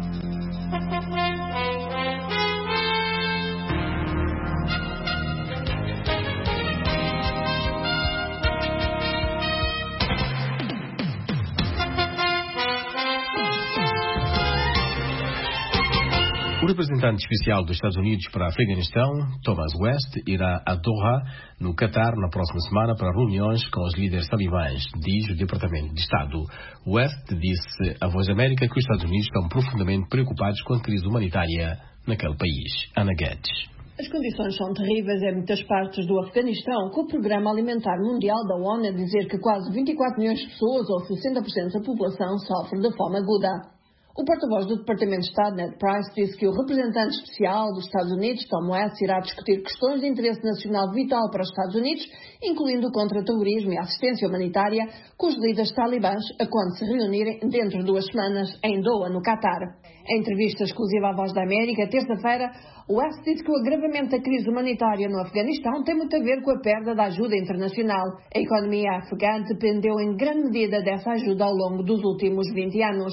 O representante especial dos Estados Unidos para o Afeganistão, Thomas West, irá a Doha, no Catar, na próxima semana para reuniões com os líderes talibãs, diz o Departamento de Estado. West disse à Voz da América que os Estados Unidos estão profundamente preocupados com a crise humanitária naquele país. Ana Guedes. As condições são terríveis em muitas partes do Afeganistão, com o Programa Alimentar Mundial da ONU a dizer que quase vinte e quatro milhões de pessoas, ou sessenta por cento da população, sofre de fome aguda. O porta-voz do Departamento de Estado, Ned Price, disse que o representante especial dos Estados Unidos, Tom West, irá discutir questões de interesse nacional vital para os Estados Unidos, incluindo o contra-terrorismo e a assistência humanitária, com os líderes talibãs, a quando se reunirem dentro de duas semanas em Doha, no Catar. Em entrevista exclusiva à Voz da América, terça-feira, West disse que o agravamento da crise humanitária no Afeganistão tem muito a ver com a perda da ajuda internacional. A economia afegã dependeu em grande medida dessa ajuda ao longo dos últimos vinte anos.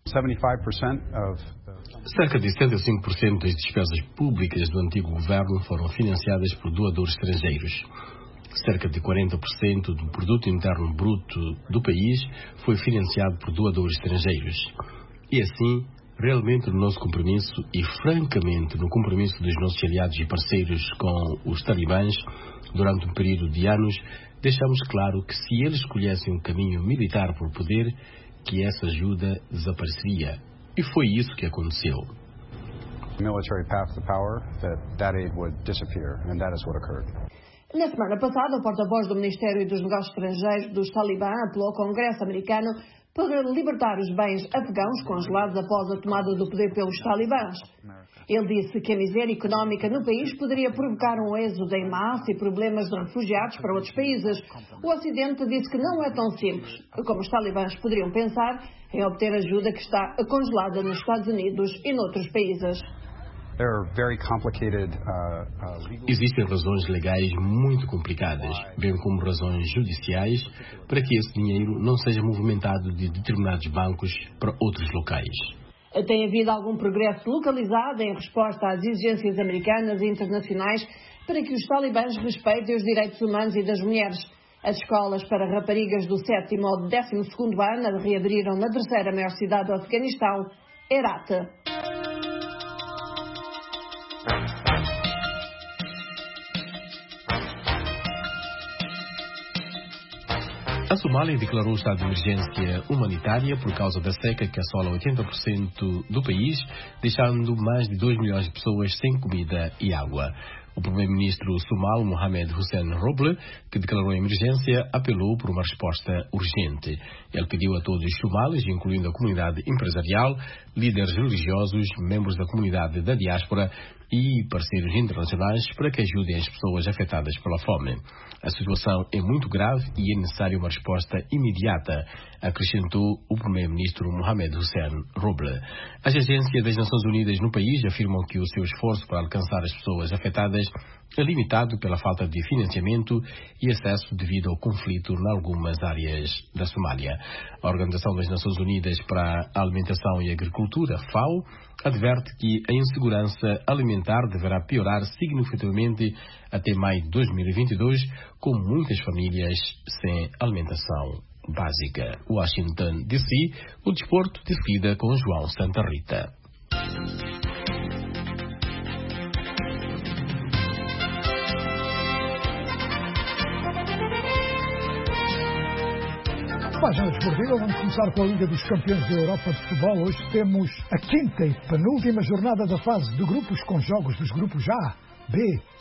Cerca de setenta e cinco por cento das despesas públicas do antigo governo foram financiadas por doadores estrangeiros. Cerca de quarenta por cento do produto interno bruto do país foi financiado por doadores estrangeiros. E assim, realmente no nosso compromisso e francamente no compromisso dos nossos aliados e parceiros com os talibãs durante um período de anos, deixamos claro que se eles escolhessem um caminho militar para o poder, que essa ajuda desapareceria. E foi isso que aconteceu. Na semana passada, o porta-voz do Ministério dos Negócios Estrangeiros dos Talibã apelou ao Congresso americano para libertar os bens afegãos congelados após a tomada do poder pelos talibãs. Ele disse que a miséria económica no país poderia provocar um êxodo em massa e problemas de refugiados para outros países. O Ocidente disse que não é tão simples como os talibãs poderiam pensar em obter ajuda que está congelada nos Estados Unidos e noutros países. Existem razões legais muito complicadas, bem como razões judiciais, para que esse dinheiro não seja movimentado de determinados bancos para outros locais. Tem havido algum progresso localizado em resposta às exigências americanas e internacionais para que os talibãs respeitem os direitos humanos e das mulheres. As escolas para raparigas do sétimo ao décimo segundo ano reabriram na terceira maior cidade do Afeganistão, Herat. A Somália declarou estado de emergência humanitária por causa da seca que assola oitenta por cento do país, deixando mais de dois milhões de pessoas sem comida e água. O primeiro-ministro somal, Mohamed Hussein Roble, que declarou a emergência, apelou por uma resposta urgente. Ele pediu a todos os somalis, incluindo a comunidade empresarial, líderes religiosos, membros da comunidade da diáspora e parceiros internacionais para que ajudem as pessoas afetadas pela fome. A situação é muito grave e é necessária uma resposta imediata, acrescentou o primeiro-ministro Mohamed Hussein Roble. As agências das Nações Unidas no país afirmam que o seu esforço para alcançar as pessoas afetadas é limitado pela falta de financiamento e acesso devido ao conflito em algumas áreas da Somália. A Organização das Nações Unidas para a Alimentação e Agricultura, FAO, adverte que a insegurança alimentar deverá piorar significativamente até maio de dois mil e vinte e dois, com muitas famílias sem alimentação básica. Washington, D C, o desporto de seguida com João Santa Rita. Página desportiva, vamos começar com a Liga dos Campeões da Europa de Futebol. Hoje temos a quinta e penúltima jornada da fase de grupos, com jogos dos grupos A, B,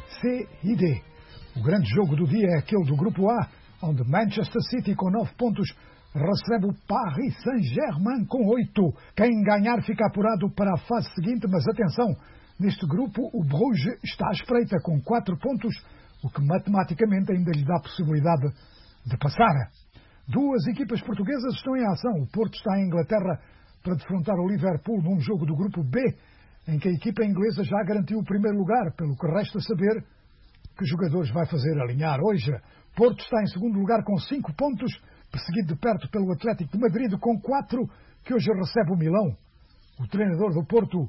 C e D. O grande jogo do dia é aquele do grupo A, onde Manchester City, com nove pontos, recebe o Paris Saint-Germain com oito. Quem ganhar fica apurado para a fase seguinte, mas atenção, neste grupo o Bruges está à espreita com quatro pontos, o que matematicamente ainda lhe dá a possibilidade de passar. Duas equipas portuguesas estão em ação. O Porto está em Inglaterra para defrontar o Liverpool num jogo do grupo B, em que a equipa inglesa já garantiu o primeiro lugar, pelo que resta saber que jogadores vai fazer alinhar hoje. Porto está em segundo lugar com cinco pontos, perseguido de perto pelo Atlético de Madrid com quatro, que hoje recebe o Milão. O treinador do Porto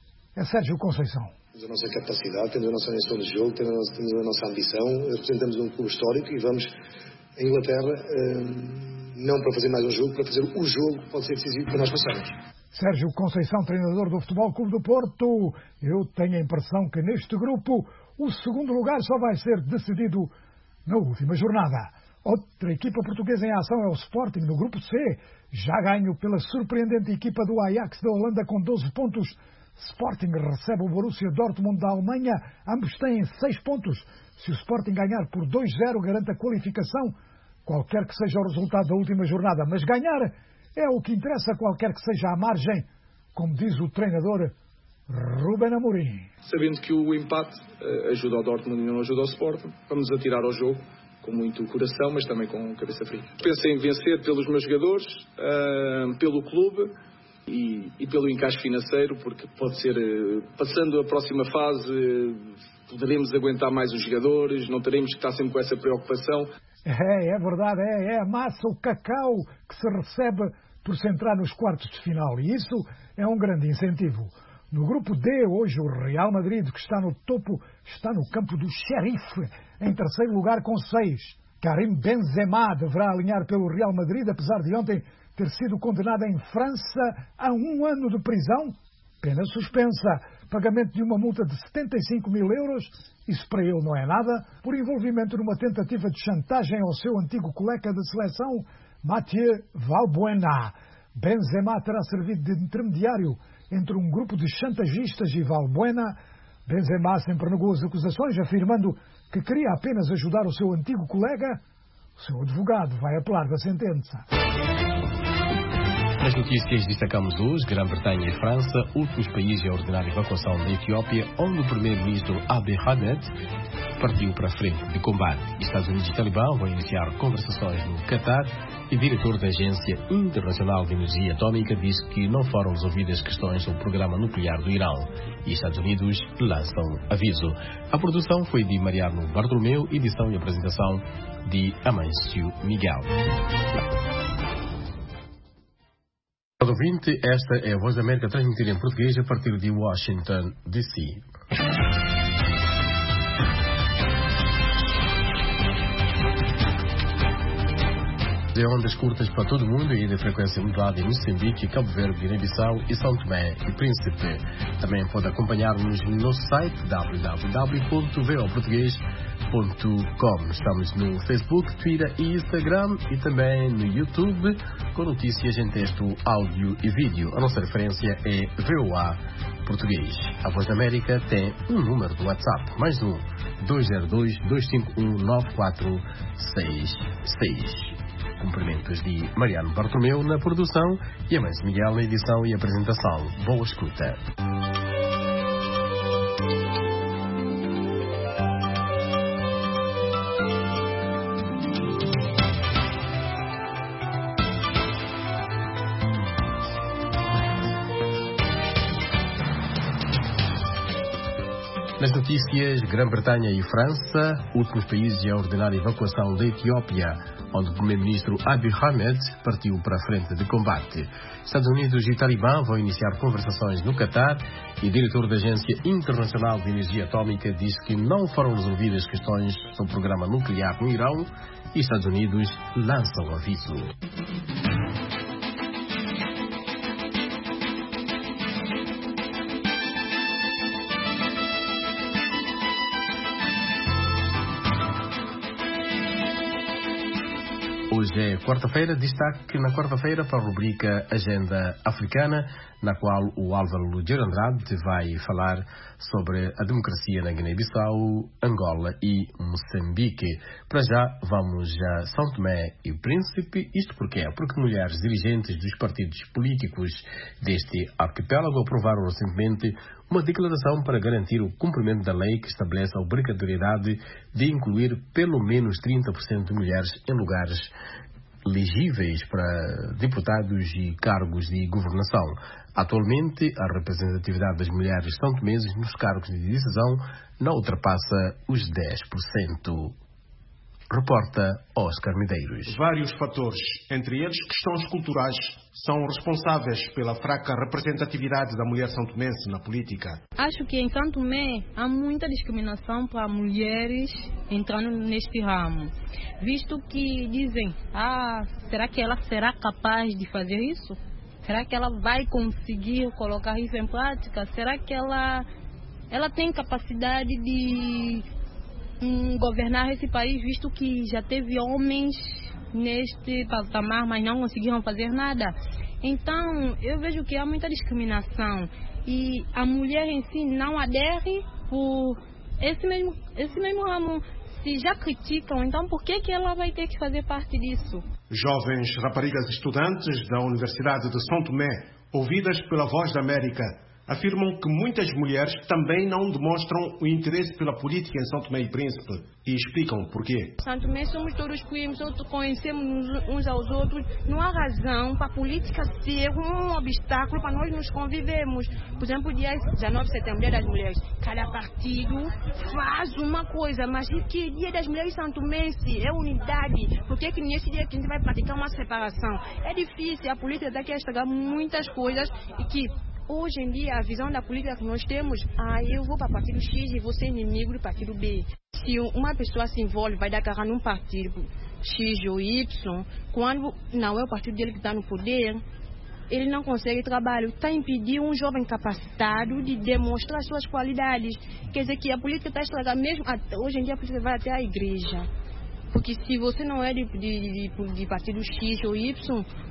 é Sérgio Conceição. Temos a nossa capacidade, temos a nossa noção de jogo, temos a nossa ambição, representamos um clube histórico e vamos a Inglaterra, não para fazer mais um jogo, para fazer o jogo que pode ser decisivo para nós passarmos. Sérgio Conceição, treinador do Futebol Clube do Porto. Eu tenho a impressão que neste grupo o segundo lugar só vai ser decidido na última jornada. Outra equipa portuguesa em ação é o Sporting, no grupo C. Já ganho pela surpreendente equipa do Ajax da Holanda com doze pontos. Sporting recebe o Borussia Dortmund da Alemanha. Ambos têm seis pontos. Se o Sporting ganhar por dois a zero, garante a qualificação, qualquer que seja o resultado da última jornada. Mas ganhar é o que interessa, qualquer que seja a margem, como diz o treinador Ruben Amorim. Sabendo que o empate ajuda ao Dortmund e não ajuda ao Sporting, vamos atirar ao jogo com muito coração, mas também com cabeça fria. Penso em vencer pelos meus jogadores, uh, pelo clube e, e pelo encaixe financeiro, porque pode ser, uh, passando a próxima fase, uh, poderemos aguentar mais os jogadores, não teremos que estar sempre com essa preocupação. É, é verdade, é, é a massa, o cacau que se recebe por se entrar nos quartos de final, e isso é um grande incentivo. No grupo D, hoje, o Real Madrid, que está no topo, está no campo do Xerife, em terceiro lugar com seis. Karim Benzema deverá alinhar pelo Real Madrid, apesar de ontem ter sido condenado em França a um ano de prisão, pena suspensa, pagamento de uma multa de setenta e cinco mil euros, isso para ele não é nada, por envolvimento numa tentativa de chantagem ao seu antigo colega de seleção, Mathieu Valbuena. Benzema terá servido de intermediário entre um grupo de chantagistas e Valbuena. Benzema sempre negou as acusações, afirmando que queria apenas ajudar o seu antigo colega. O seu advogado vai apelar da sentença. Nas notícias destacamos hoje Grã-Bretanha e França, últimos países a ordenar a evacuação da Etiópia, onde o primeiro-ministro Abiy Ahmed partiu para a frente de combate. Estados Unidos e Talibã vão iniciar conversações no Catar e o diretor da Agência Internacional de Energia Atômica diz que não foram resolvidas questões sobre o programa nuclear do Irão e Estados Unidos lançam aviso. A produção foi de Mariano Bartolomeu, edição e apresentação de Amâncio Miguel. Ouvinte, esta é a Voz da América transmitida em português a partir de Washington, D C. De ondas curtas para todo o mundo e de frequência modulada em Moçambique, Cabo Verde, Guiné-Bissau e São Tomé e Príncipe. Também pode acompanhar-nos no nosso site w w w ponto v o português ponto com. Estamos no Facebook, Twitter e Instagram e também no YouTube com notícias em texto, áudio e vídeo. A nossa referência é V O A Português. A Voz da América tem um número do WhatsApp, mais um, dois zero dois, dois cinco um, nove quatro seis seis. Cumprimentos de Mariano Bartolomeu na produção e Amâncio Miguel na edição e apresentação. Boa escuta. Nas notícias, Grã-Bretanha e França, últimos países a ordenar a evacuação da Etiópia, onde o primeiro-ministro Abiy Ahmed partiu para a frente de combate. Estados Unidos e Talibã vão iniciar conversações no Catar e o diretor da Agência Internacional de Energia Atômica diz que não foram resolvidas questões sobre o programa nuclear no Irão e Estados Unidos lançam aviso. Hoje é quarta-feira, destaque na quarta-feira para a rubrica Agenda Africana, na qual o Álvaro Lugero Andrade vai falar sobre a democracia na Guiné-Bissau, Angola e Moçambique. Para já, vamos a São Tomé e Príncipe. Isto porquê? Porque mulheres dirigentes dos partidos políticos deste arquipélago aprovaram recentemente uma declaração para garantir o cumprimento da lei que estabelece a obrigatoriedade de incluir pelo menos trinta por cento de mulheres em lugares elegíveis para deputados e cargos de governação. Atualmente, a representatividade das mulheres são-tomenses nos cargos de decisão não ultrapassa os dez por cento. Reporta Oscar Medeiros. Vários fatores, entre eles questões culturais, são responsáveis pela fraca representatividade da mulher são-tomense na política. Acho que em São Tomé há muita discriminação para mulheres entrando neste ramo, visto que dizem, ah, será que ela será capaz de fazer isso? Será que ela vai conseguir colocar isso em prática? Será que ela, ela tem capacidade de hum, governar esse país, visto que já teve homens neste patamar, mas não conseguiram fazer nada? Então, eu vejo que há muita discriminação e a mulher em si não adere por esse mesmo, esse mesmo ramo. Se já criticam, então por que, que ela vai ter que fazer parte disso? Jovens raparigas estudantes da Universidade de São Tomé, ouvidas pela Voz da América, afirmam que muitas mulheres também não demonstram o interesse pela política em São Tomé e Príncipe e explicam porquê. São Tomé somos todos primos, todos conhecemos uns aos outros. Não há razão para a política ser um obstáculo para nós nos convivermos. Por exemplo, dia dezenove de setembro, Dia das Mulheres, cada partido faz uma coisa, mas que Dia das Mulheres São Tomense é unidade. Por que que nesse dia que a gente vai praticar uma separação? É difícil, a política daqui a estragar muitas coisas e que hoje em dia, a visão da política que nós temos, ah, eu vou para o partido X e vou ser inimigo do partido B. Se uma pessoa se envolve, vai dar carga num partido X ou Y, quando não é o partido dele que está no poder, ele não consegue trabalho. Está impedindo um jovem capacitado de demonstrar suas qualidades. Quer dizer que a política está estragada mesmo. Hoje em dia a política vai até a igreja. Porque se você não é de, de, de, de partido X ou Y,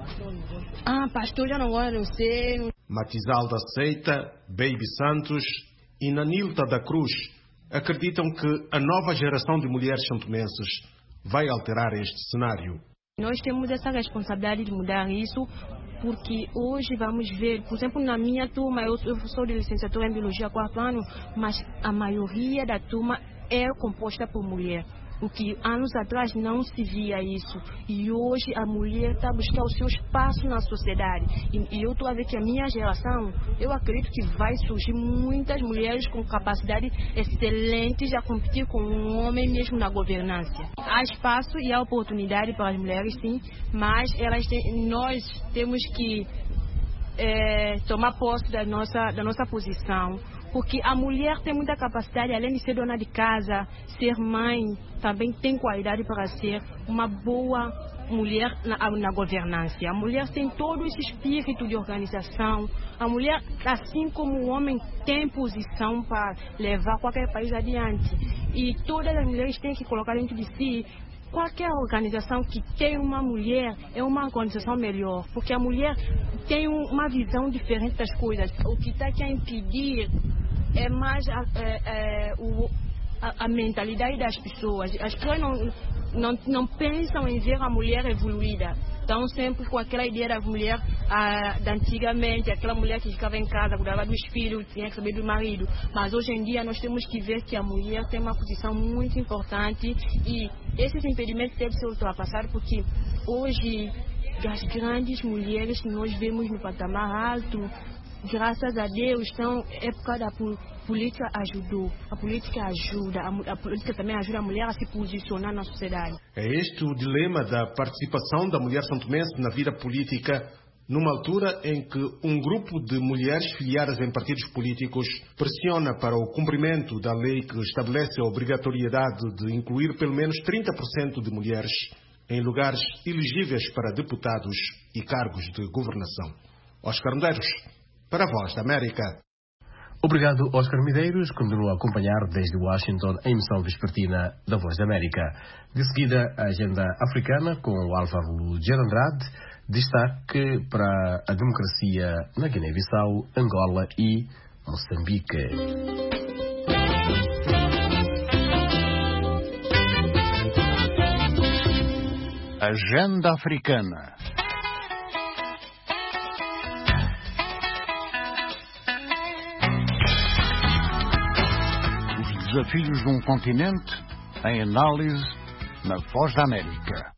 ah, pastor já não gosta de você. Matizalda Seita, Baby Santos e Nanilta da Cruz acreditam que a nova geração de mulheres santomenses vai alterar este cenário. Nós temos essa responsabilidade de mudar isso, porque hoje vamos ver, por exemplo, na minha turma, eu, eu sou de licenciatura em Biologia quarto ano, mas a maioria da turma é composta por mulher. O que anos atrás não se via isso. E hoje a mulher está buscando o seu espaço na sociedade. E, e eu estou a ver que a minha geração, eu acredito que vai surgir muitas mulheres com capacidade excelentes a competir com um homem mesmo na governança. Há espaço e há oportunidade para as mulheres, sim, mas elas têm, nós temos que é, tomar posse da nossa, da nossa posição. Porque a mulher tem muita capacidade, além de ser dona de casa, ser mãe, também tem qualidade para ser uma boa mulher na, na governança. A mulher tem todo esse espírito de organização. A mulher, assim como o homem, tem posição para levar qualquer país adiante. E todas as mulheres têm que colocar dentro de si. Qualquer organização que tem uma mulher é uma organização melhor, porque a mulher tem uma visão diferente das coisas. O que está a impedir é mais a, é, é, o, a, a mentalidade das pessoas. As pessoas não, não, não pensam em ver a mulher evoluída. Estão sempre com aquela ideia da mulher ah, de antigamente, aquela mulher que ficava em casa, cuidava dos filhos, tinha que saber do marido. Mas hoje em dia nós temos que ver que a mulher tem uma posição muito importante e esses impedimentos devem ser ultrapassados, porque hoje as grandes mulheres que nós vemos no patamar alto, graças a Deus, então, época da política ajudou. A política ajuda, a, a política também ajuda a mulher a se posicionar na sociedade. É este o dilema da participação da mulher santomense na vida política, numa altura em que um grupo de mulheres filiadas em partidos políticos pressiona para o cumprimento da lei que estabelece a obrigatoriedade de incluir pelo menos trinta por cento de mulheres em lugares elegíveis para deputados e cargos de governação. Oscar Medeiros, para a Voz da América. Obrigado, Oscar Medeiros. Continua a acompanhar desde Washington a emissão vespertina da Voz da América. De seguida, a agenda africana com o Álvaro Lugero Andrade. Destaque para a democracia na Guiné-Bissau, Angola e Moçambique. Agenda africana. Desafios de um continente em análise na Voz da América.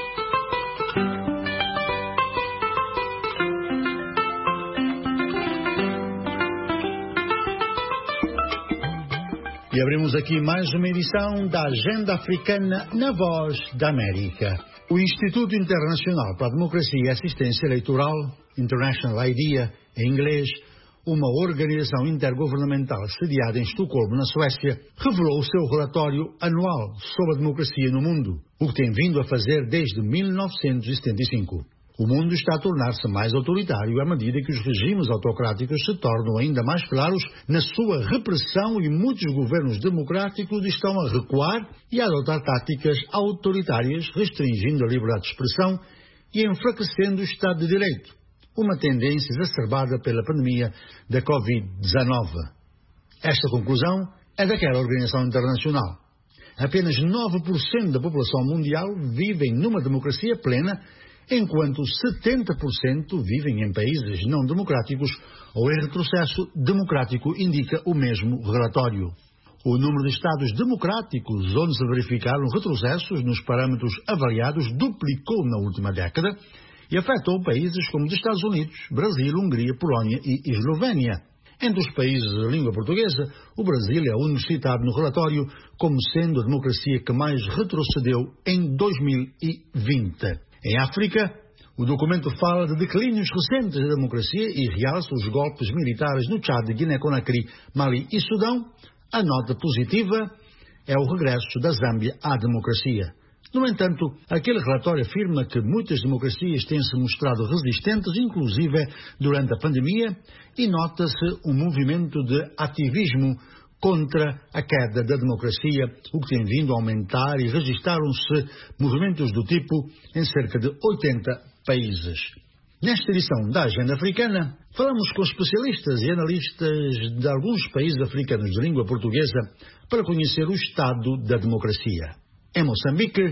E abrimos aqui mais uma edição da Agenda Africana na Voz da América. O Instituto Internacional para a Democracia e Assistência Eleitoral, International IDEA em inglês, uma organização intergovernamental sediada em Estocolmo, na Suécia, revelou o seu relatório anual sobre a democracia no mundo, o que tem vindo a fazer desde mil novecentos e setenta e cinco. O mundo está a tornar-se mais autoritário à medida que os regimes autocráticos se tornam ainda mais claros na sua repressão e muitos governos democráticos estão a recuar e a adotar táticas autoritárias, restringindo a liberdade de expressão e enfraquecendo o Estado de Direito, uma tendência exacerbada pela pandemia da covid dezenove. Esta conclusão é daquela organização internacional. Apenas nove por cento da população mundial vivem numa democracia plena, enquanto setenta por cento vivem em países não democráticos ou em retrocesso democrático, indica o mesmo relatório. O número de Estados democráticos onde se verificaram retrocessos nos parâmetros avaliados duplicou na última década e afetou países como os Estados Unidos, Brasil, Hungria, Polónia e Eslovénia. Entre os países de língua portuguesa, o Brasil é o único citado no relatório como sendo a democracia que mais retrocedeu em dois mil e vinte. Em África, o documento fala de declínios recentes da democracia e realça os golpes militares no Tchad, Guiné-Conakry, Mali e Sudão. A nota positiva é o regresso da Zâmbia à democracia. No entanto, aquele relatório afirma que muitas democracias têm se mostrado resistentes, inclusive durante a pandemia, e nota-se um movimento de ativismo contra a queda da democracia, o que tem vindo a aumentar, e registaram-se movimentos do tipo em cerca de oitenta países. Nesta edição da Agenda Africana, falamos com especialistas e analistas de alguns países africanos de língua portuguesa para conhecer o estado da democracia. Em Moçambique,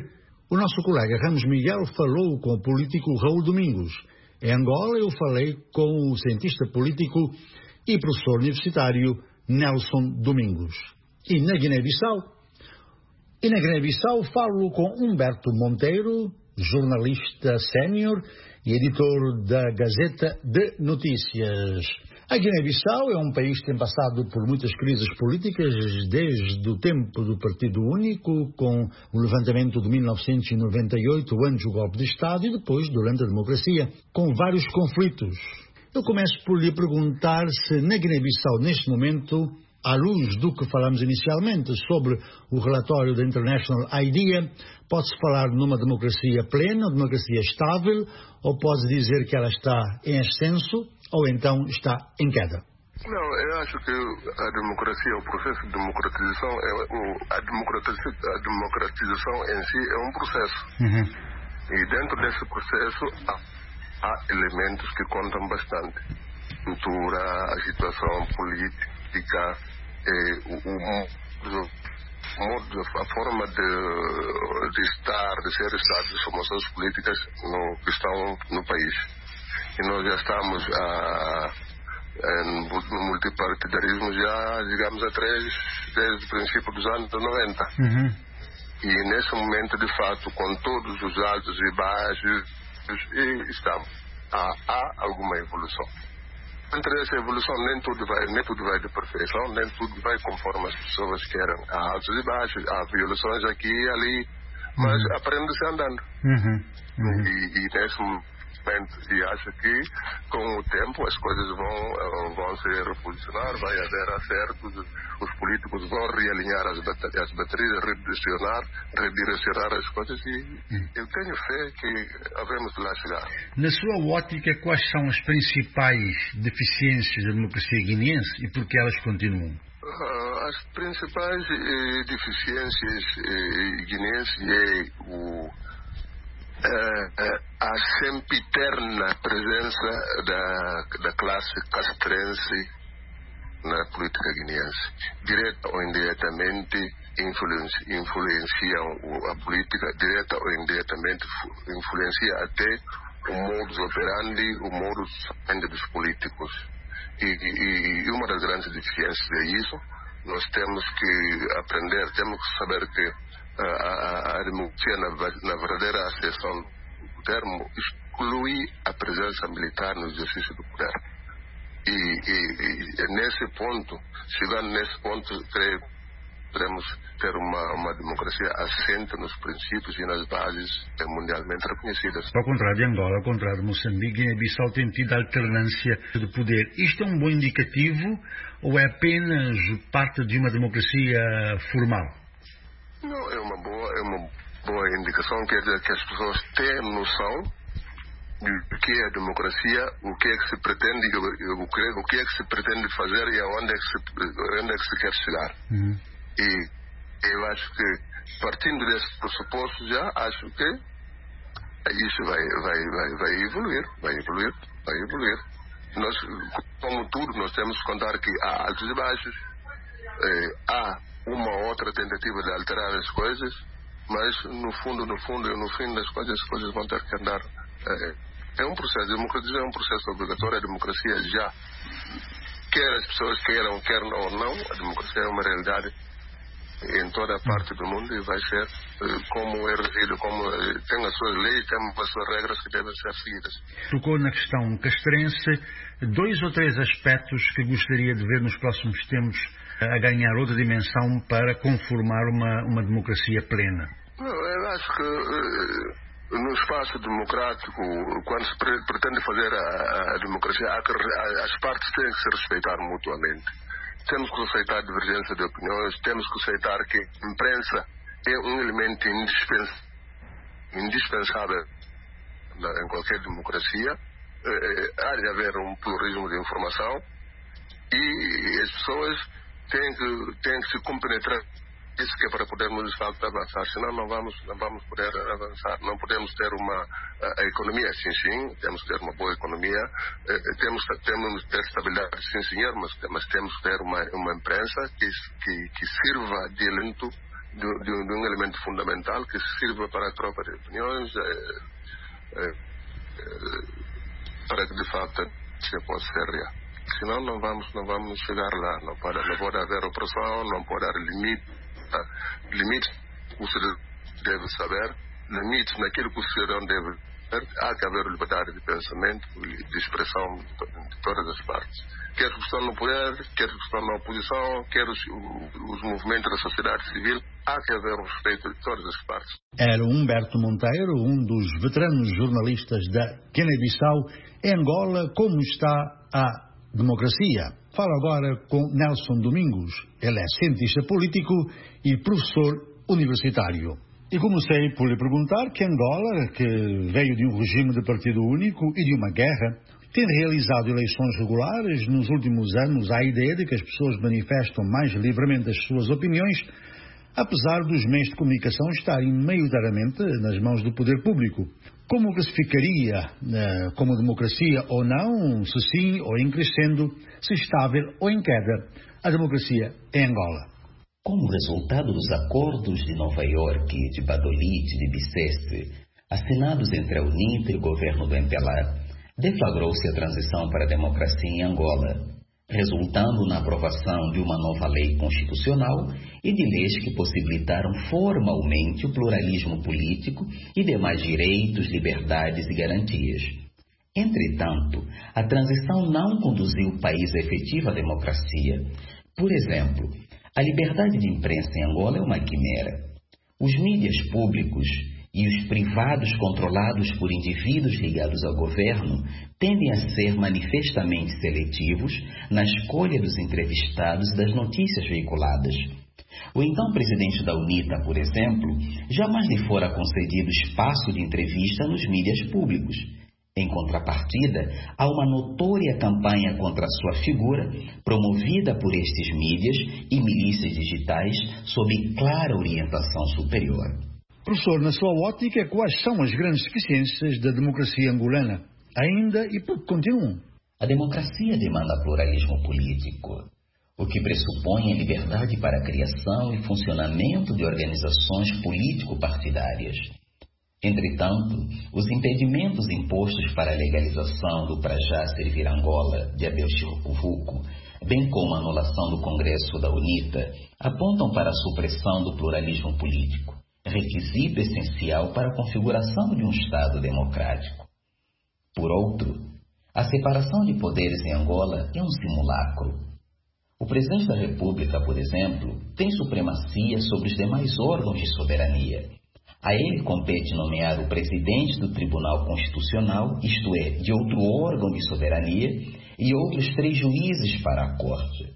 O nosso colega Ramos Miguel falou com o político Raul Domingos. Em Angola, eu falei com o cientista político e professor universitário Nelson Domingos. E na Guiné-Bissau? E na Guiné-Bissau falo com Humberto Monteiro, jornalista sénior e editor da Gazeta de Notícias. A Guiné-Bissau é um país que tem passado por muitas crises políticas desde o tempo do Partido Único, com o levantamento de mil novecentos e noventa e oito, antes do golpe de Estado, e depois durante a democracia, com vários conflitos. Eu começo por lhe perguntar se na Guiné-Bissau, neste momento, à luz do que falamos inicialmente sobre o relatório da International IDEA, pode-se falar numa democracia plena, democracia estável, ou pode dizer que ela está em ascenso, ou então está em queda? Não, eu acho que a democracia, o processo de democratização, é, a, democratização a democratização em si é um processo. Uhum. E dentro desse processo há, há elementos que contam bastante. Cultura, a situação política, eh, o, o, o modo, a forma de, de estar, de ser Estado, de formações políticas no, que estão no país. E nós já estamos a, no multipartidarismo já, digamos, há três, desde o princípio dos anos noventa. Uhum. E nesse momento, de fato, com todos os altos e baixos, e estamos. Há, há alguma evolução. Entre essa evolução, nem tudo vai, nem tudo vai de perfeição, nem tudo vai conforme as pessoas querem. Há altos e baixos, há violações aqui e ali, mas uhum. aprende-se andando. Uhum. Uhum. E, e nesse momento, e acho que com o tempo as coisas vão, vão se reposicionar, vai haver acertos, os políticos vão realinhar as, bat as baterias, redirecionar, redirecionar as coisas e, e eu tenho fé que havemos de lá chegar. Na sua ótica, quais são as principais deficiências da democracia guineense e por que elas continuam? Uh, as principais eh, deficiências eh, guineenses é o Uh, a sempiterna presença da, da classe castrense na política guineense. Direta ou indiretamente influencia, influenciam a política, direta ou indiretamente influencia até o modus operandi, o modus operandi dos políticos. E, e, e uma das grandes deficiências é isso. Nós temos que aprender, temos que saber que a, a, a democracia, na, na verdadeira acessão do termo, exclui a presença militar no exercício do poder. E, e, e nesse ponto, chegando nesse ponto, creio que podemos ter uma, uma democracia assente nos princípios e nas bases mundialmente reconhecidas. Ao contrário de Angola, ao contrário de Moçambique, Guiné-Bissau tem tido alternância de poder. Isto é um bom indicativo ou é apenas parte de uma democracia formal? Não, é uma boa, é uma boa indicação, quer dizer que as pessoas têm noção do que é a democracia, o que é que se pretende, o que, o que é que se pretende fazer e aonde é que se, onde é que se quer chegar. Uhum. E eu acho que, partindo desse pressuposto já, acho que isso vai, vai, vai, vai evoluir, vai evoluir, vai evoluir. Nós, como tudo, nós temos que contar que há altos e baixos, eh, há uma ou outra tentativa de alterar as coisas, mas no fundo, no fundo e no fim das coisas, as coisas vão ter que andar. É, é um processo, a democracia é um processo obrigatório, a democracia já, quer as pessoas queiram, quer ou não, a democracia é uma realidade em toda a parte do mundo e vai ser como é regido, como tem as suas leis, tem as suas regras que devem ser seguidas. Tocou na questão castrense, dois ou três aspectos que gostaria de ver nos próximos tempos a ganhar outra dimensão para conformar uma, uma democracia plena. Eu acho que uh, no espaço democrático, quando se pre pretende fazer a, a democracia, há que, as partes têm que se respeitar mutuamente. Temos que aceitar a divergência de opiniões, temos que aceitar que a imprensa é um elemento indispensável, indispensável em qualquer democracia. Uh, há de haver um pluralismo de informação e as pessoas têm que, têm que se compenetrar. Isso que é para podermos de facto avançar, senão não vamos, não vamos poder avançar. Não podemos ter uma a, a economia, sim, sim, temos que ter uma boa economia, eh, temos, temos que ter estabilidade, sim, senhor, mas, mas temos que ter uma, uma imprensa que, que, que sirva de alento de, de, de um elemento fundamental que sirva para a troca de opiniões, é, é, é, para que de facto se possa ser real. Senão não vamos, não vamos chegar lá. Não pode, não pode haver opressão, não pode haver limite. Tá? Limites que o cidadão deve saber, limites naquilo que o cidadão deve saber. Há que haver liberdade de pensamento e de expressão de todas as partes. Quer que estão no poder, quer que estão na oposição, quer os, os movimentos da sociedade civil, há que haver um respeito de todas as partes. Era Humberto Monteiro, um dos veteranos jornalistas da Guiné-Bissau. Em Angola, como está a democracia? Falo agora com Nelson Domingos. Ele é cientista político e professor universitário. E comecei por lhe perguntar que Angola, que veio de um regime de partido único e de uma guerra, tem realizado eleições regulares. Nos últimos anos, há a ideia de que as pessoas manifestam mais livremente as suas opiniões, apesar dos meios de comunicação estarem maioritariamente nas mãos do poder público. Como classificaria eh, como democracia ou não, se sim ou em crescendo, se estável ou em queda, a democracia em Angola? Como resultado dos acordos de Nova Iorque, de Badolite e de Biceste, assinados entre a UNITA e o governo do M P L A, deflagrou-se a transição para a democracia em Angola, resultando na aprovação de uma nova lei constitucional e de leis que possibilitaram formalmente o pluralismo político e demais direitos, liberdades e garantias. Entretanto, a transição não conduziu o país à efetiva democracia. Por exemplo, a liberdade de imprensa em Angola é uma quimera. Os mídias públicos e os privados controlados por indivíduos ligados ao governo tendem a ser manifestamente seletivos na escolha dos entrevistados e das notícias veiculadas. O então presidente da UNITA, por exemplo, jamais lhe fora concedido espaço de entrevista nos mídias públicos. Em contrapartida, há uma notória campanha contra a sua figura, promovida por estes mídias e milícias digitais sob clara orientação superior. Professor, na sua ótica, quais são as grandes deficiências da democracia angolana? Ainda e por que continuam? A democracia demanda pluralismo político, o que pressupõe a liberdade para a criação e funcionamento de organizações político-partidárias. Entretanto, os impedimentos impostos para a legalização do para já servir Angola de Abel Chirucuvuco, bem como a anulação do Congresso da UNITA, apontam para a supressão do pluralismo político, requisito essencial para a configuração de um Estado democrático. Por outro, a separação de poderes em Angola é um simulacro. O presidente da República, por exemplo, tem supremacia sobre os demais órgãos de soberania. A ele compete nomear o presidente do Tribunal Constitucional, isto é, de outro órgão de soberania, e outros três juízes para a Corte.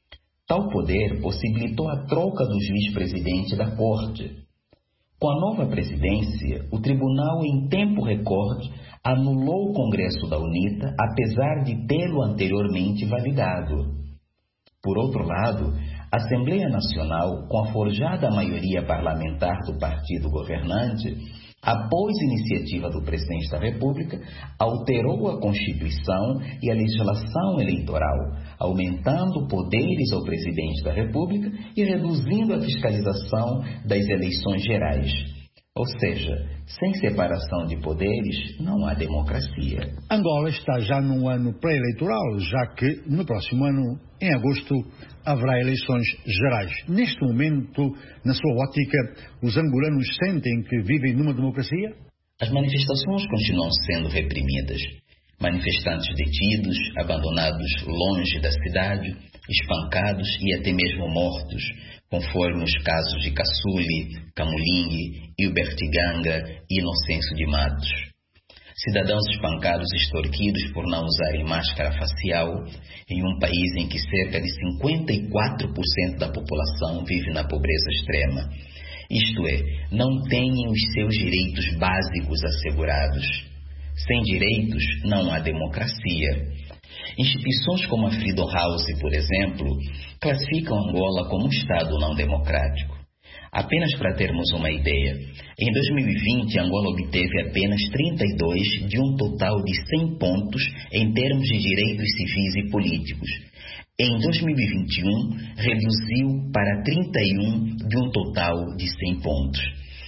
Tal poder possibilitou a troca do juiz-presidente da Corte. Com a nova presidência, o tribunal, em tempo recorde, anulou o Congresso da UNITA, apesar de tê-lo anteriormente validado. Por outro lado, a Assembleia Nacional, com a forjada maioria parlamentar do partido governante, após iniciativa do presidente da República, alterou a Constituição e a legislação eleitoral, aumentando poderes ao presidente da República e reduzindo a fiscalização das eleições gerais. Ou seja, sem separação de poderes, não há democracia. Angola está já num ano pré-eleitoral, já que no próximo ano, em agosto, haverá eleições gerais. Neste momento, na sua ótica, os angolanos sentem que vivem numa democracia? As manifestações continuam sendo reprimidas. Manifestantes detidos, abandonados longe da cidade, espancados e até mesmo mortos, conforme os casos de Caçule, Camulingue, Hilbertiganga e Inocêncio de Matos. Cidadãos espancados e extorquidos por não usarem máscara facial em um país em que cerca de cinquenta e quatro por cento da população vive na pobreza extrema. Isto é, não têm os seus direitos básicos assegurados. Sem direitos, não há democracia. Instituições como a Freedom House, por exemplo, classificam Angola como um Estado não democrático. Apenas para termos uma ideia, em dois mil e vinte, Angola obteve apenas trinta e dois de um total de cem pontos em termos de direitos civis e políticos. Em dois mil e vinte e um, reduziu para trinta e um de um total de cem pontos.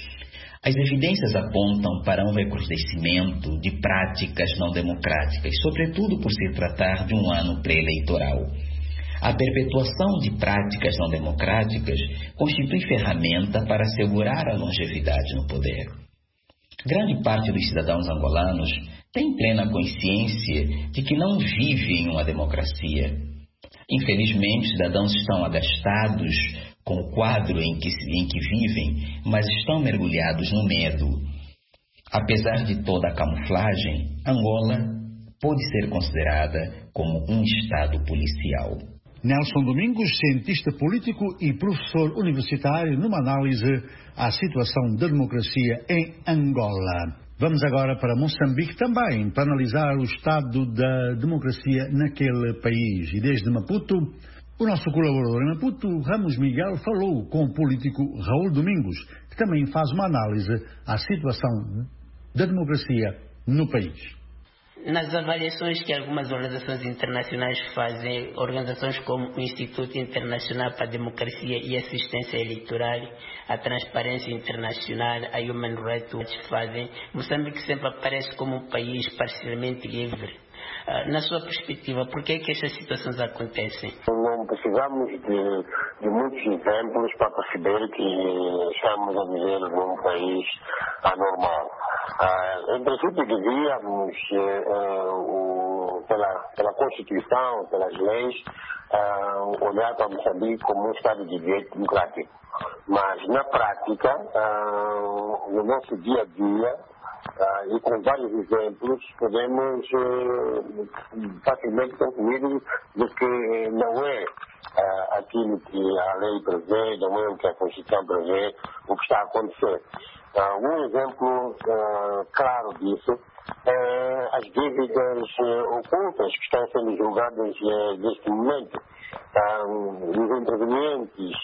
As evidências apontam para um recrudescimento de práticas não democráticas, sobretudo por se tratar de um ano pré-eleitoral. A perpetuação de práticas não democráticas constitui ferramenta para assegurar a longevidade no poder. Grande parte dos cidadãos angolanos tem plena consciência de que não vive em uma democracia. Infelizmente, os cidadãos estão agastados com o quadro em que, em que vivem, mas estão mergulhados no medo. Apesar de toda a camuflagem, Angola pode ser considerada como um estado policial. Nelson Domingos, cientista político e professor universitário, numa análise à situação da democracia em Angola. Vamos agora para Moçambique também, para analisar o estado da democracia naquele país. E desde Maputo, o nosso colaborador em Maputo, Ramos Miguel, falou com o político Raul Domingos, que também faz uma análise à situação da democracia no país. Nas avaliações que algumas organizações internacionais fazem, organizações como o Instituto Internacional para a Democracia e Assistência Eleitoral, a Transparência Internacional, a Human Rights Watch fazem, Moçambique sempre aparece como um país parcialmente livre. Na sua perspectiva, por que é que estas situações acontecem? Não precisamos de, de muitos exemplos para perceber que estamos a viver num país anormal. Ah, em princípio, devíamos, eh, o, pela, pela Constituição, pelas leis, ah, olhar para Moçambique como um Estado de Direito democrático. Mas, na prática, ah, no nosso dia a dia, Uh, e com vários exemplos, podemos uh, facilmente concluir de que não é uh, aquilo que a lei prevê, não é o que a Constituição prevê, o que está a acontecer. Uh, um exemplo uh, claro disso é as dívidas uh, ocultas que estão sendo julgadas uh, neste momento. Um, os intervenientes,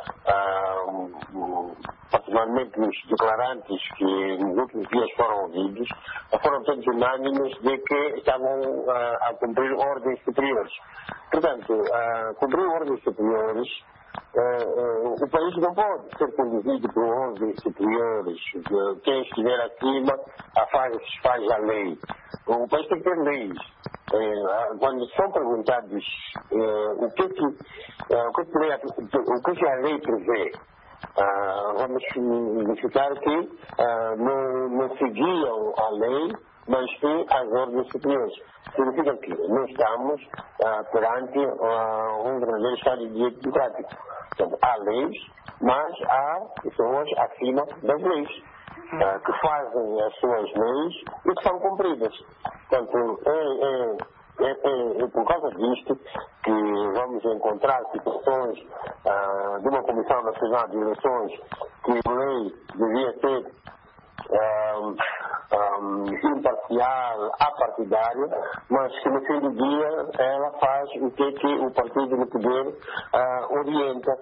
um, particularmente os declarantes que nos últimos dias foram ouvidos, foram todos unânimes de que estavam uh, a cumprir ordens superiores. Portanto, uh, cumprir ordens superiores, uh, uh, o país não pode ser conduzido por ordens superiores. Uh, quem estiver acima uh, faz, faz a lei. O país tem que ter leis. Eh, quando são perguntados eh, o, que que, eh, o, que que lei, o que que a lei prevê, ah, vamos verificar que ah, não, não seguiam a lei, mas sim as ordens superiores. Significa que não estamos ah, perante ah, um verdadeiro Estado de Direito democrático. Então, há leis, mas há pessoas acima das leis, ah, que fazem as suas leis e que são cumpridas. Portanto, é, é, é, é, é por causa disto que vamos encontrar situações ah, de uma Comissão Nacional de Eleições que a lei devia ser ah, ah, imparcial, apartidária, mas que no fim do dia ela faz o que, que o partido no poder ah, orienta.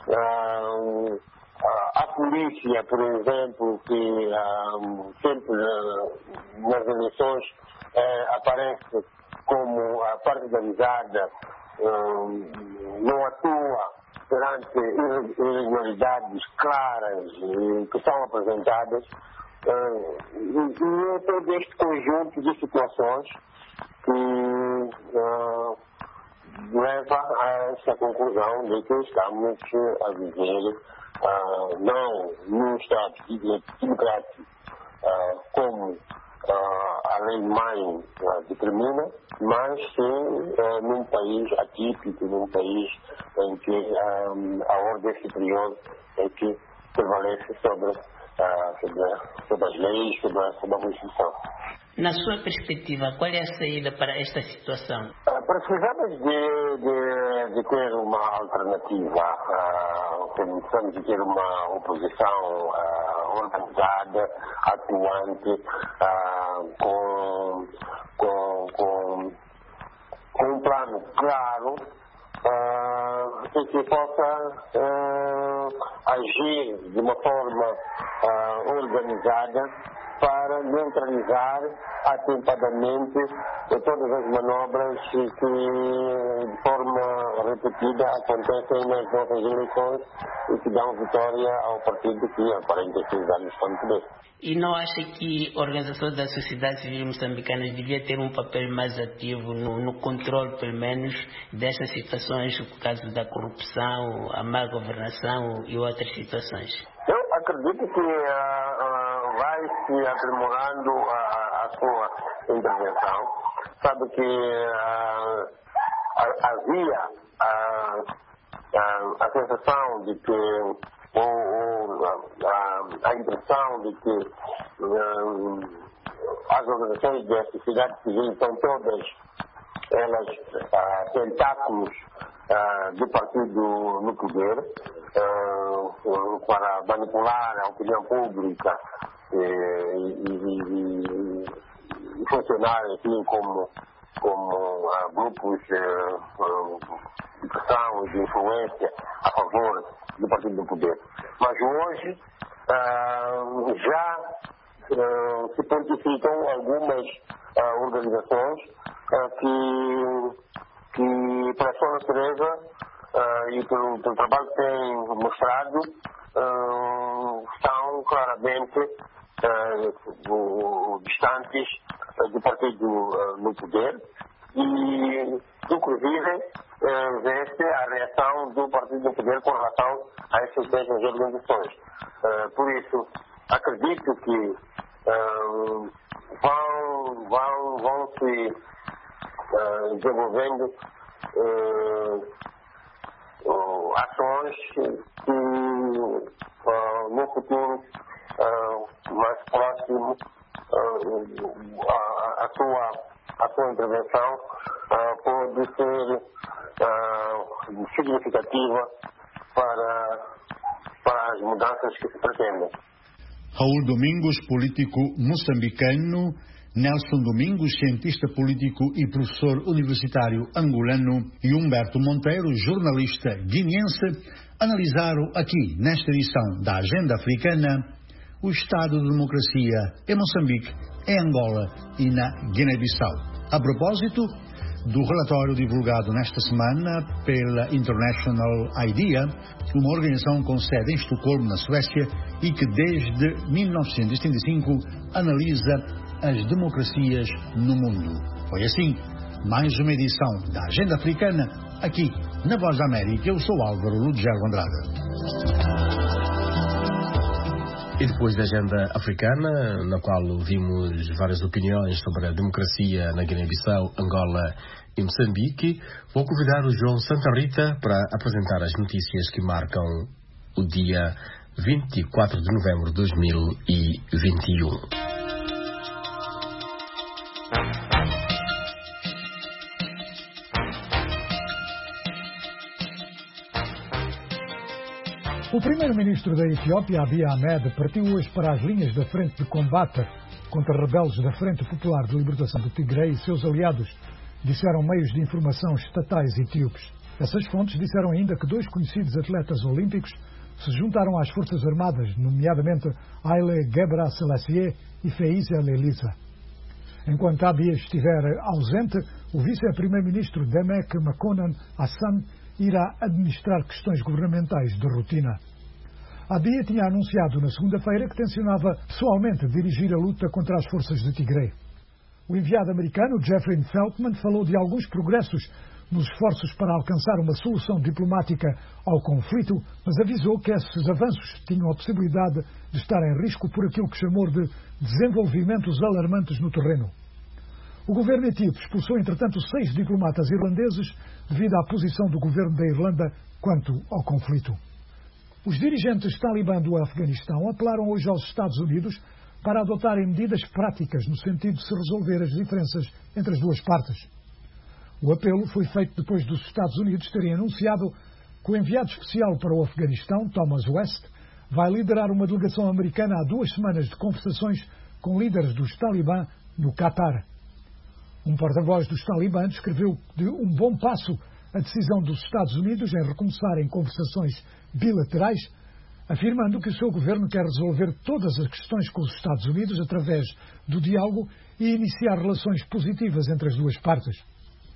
Ah, a polícia, por exemplo, que ah, sempre ah, nas eleições ah, aparece como a partidarizada, ah, não atua perante irregularidades claras eh, que são apresentadas, ah, e é todo este conjunto de situações que ah, leva a essa conclusão de que estamos a viver Uh, não num Estado de direito democrático uh, como uh, a lei-mãe uh, determina, mas sim uh, num país atípico, num país em que um, a ordem superior é que prevalece sobre, uh, sobre, sobre as leis, sobre, sobre a Constituição. Na sua perspectiva, qual é a saída para esta situação? Uh, precisamos de, de, de ter uma alternativa, uh, precisamos de ter uma oposição uh, organizada, atuante, uh, com, com, com, com um plano claro, uh, e que possa uh, agir de uma forma uh, organizada para neutralizar atempadamente todas as manobras que de forma repetida acontecem nas nossas eleições e que dão vitória ao partido que há quarenta e seis anos está no poder. E não acha que a organização da sociedade civil moçambicana devia ter um papel mais ativo no, no controle, pelo menos, destas situações, o caso da corrupção, a má governação e outras situações? Eu acredito que uh, uh, vai se aprimorando a, a sua intervenção. Sabe que uh, havia uh, uh, a sensação de que ou, ou a, a impressão de que um, as organizações da sociedade civil são todas elas uh, tentáculos uh, do partido no poder uh, para manipular a opinião pública e, e, e, e funcionar assim como, como uh, grupos uh, de pressão e de influência a favor do partido do poder. Mas hoje uh, já uh, se pontificam algumas uh, organizações uh, que, que, pela sua natureza uh, e pelo, pelo trabalho que têm mostrado, uh, estão claramente uh, distantes uh, do partido uh, no poder e, inclusive, Uh, vê-se a reação do partido do poder com relação a essas mesmas organizações. Uh, por isso, acredito que uh, vão, vão, vão se uh, desenvolvendo uh, uh, ações que uh, no futuro uh, mais próximo uh, a, a, sua, a sua intervenção uh, pode ser Uh, significativa para, para as mudanças que se pretendem. Raul Domingos, político moçambicano, Nelson Domingos, cientista político e professor universitário angolano, e Humberto Monteiro, jornalista guineense, analisaram aqui, nesta edição da Agenda Africana, o estado de democracia em Moçambique, em Angola e na Guiné-Bissau. A propósito do relatório divulgado nesta semana pela International IDEA, uma organização com sede em Estocolmo, na Suécia, e que desde mil novecentos e setenta e cinco analisa as democracias no mundo. Foi assim, mais uma edição da Agenda Africana, aqui na Voz da América. Eu sou Álvaro Ludgervo Andrade. E depois da agenda africana, na qual ouvimos várias opiniões sobre a democracia na Guiné-Bissau, Angola e Moçambique, vou convidar o João Santa Rita para apresentar as notícias que marcam o dia vinte e quatro de novembro de dois mil e vinte e um. O primeiro-ministro da Etiópia, Abiy Ahmed, partiu hoje para as linhas da frente de combate contra rebeldes da Frente Popular de Libertação do Tigre e seus aliados, disseram meios de informação estatais etíopes. Essas fontes disseram ainda que dois conhecidos atletas olímpicos se juntaram às Forças Armadas, nomeadamente Haile Gebrselassie e Feisa Lelisa. Enquanto Abiy estiver ausente, o vice-primeiro-ministro Demek Makonnen Hassan irá administrar questões governamentais de rotina. Abiy tinha anunciado na segunda-feira que tencionava pessoalmente dirigir a luta contra as forças de Tigray. O enviado americano Jeffrey Feltman falou de alguns progressos nos esforços para alcançar uma solução diplomática ao conflito, mas avisou que esses avanços tinham a possibilidade de estar em risco por aquilo que chamou de desenvolvimentos alarmantes no terreno. O governo etíope expulsou, entretanto, seis diplomatas irlandeses devido à posição do governo da Irlanda quanto ao conflito. Os dirigentes talibã do Afeganistão apelaram hoje aos Estados Unidos para adotarem medidas práticas no sentido de se resolver as diferenças entre as duas partes. O apelo foi feito depois dos Estados Unidos terem anunciado que o enviado especial para o Afeganistão, Thomas West, vai liderar uma delegação americana há duas semanas de conversações com líderes dos talibã no Catar. Um porta-voz dos talibã descreveu de um bom passo a decisão dos Estados Unidos em recomeçarem conversações bilaterais, afirmando que o seu governo quer resolver todas as questões com os Estados Unidos através do diálogo e iniciar relações positivas entre as duas partes.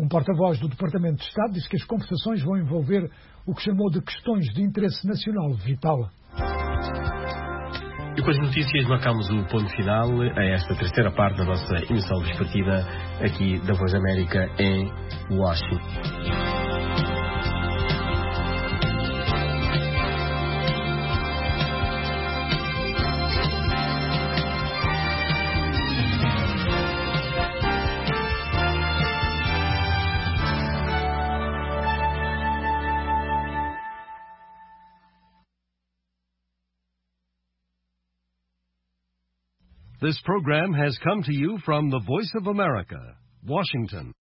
Um porta-voz do Departamento de Estado disse que as conversações vão envolver o que chamou de questões de interesse nacional vital. E com as notícias marcamos o ponto final a esta terceira parte da nossa emissão vespertina aqui da Voz da América em Washington. This program has come to you from the Voice of America, Washington.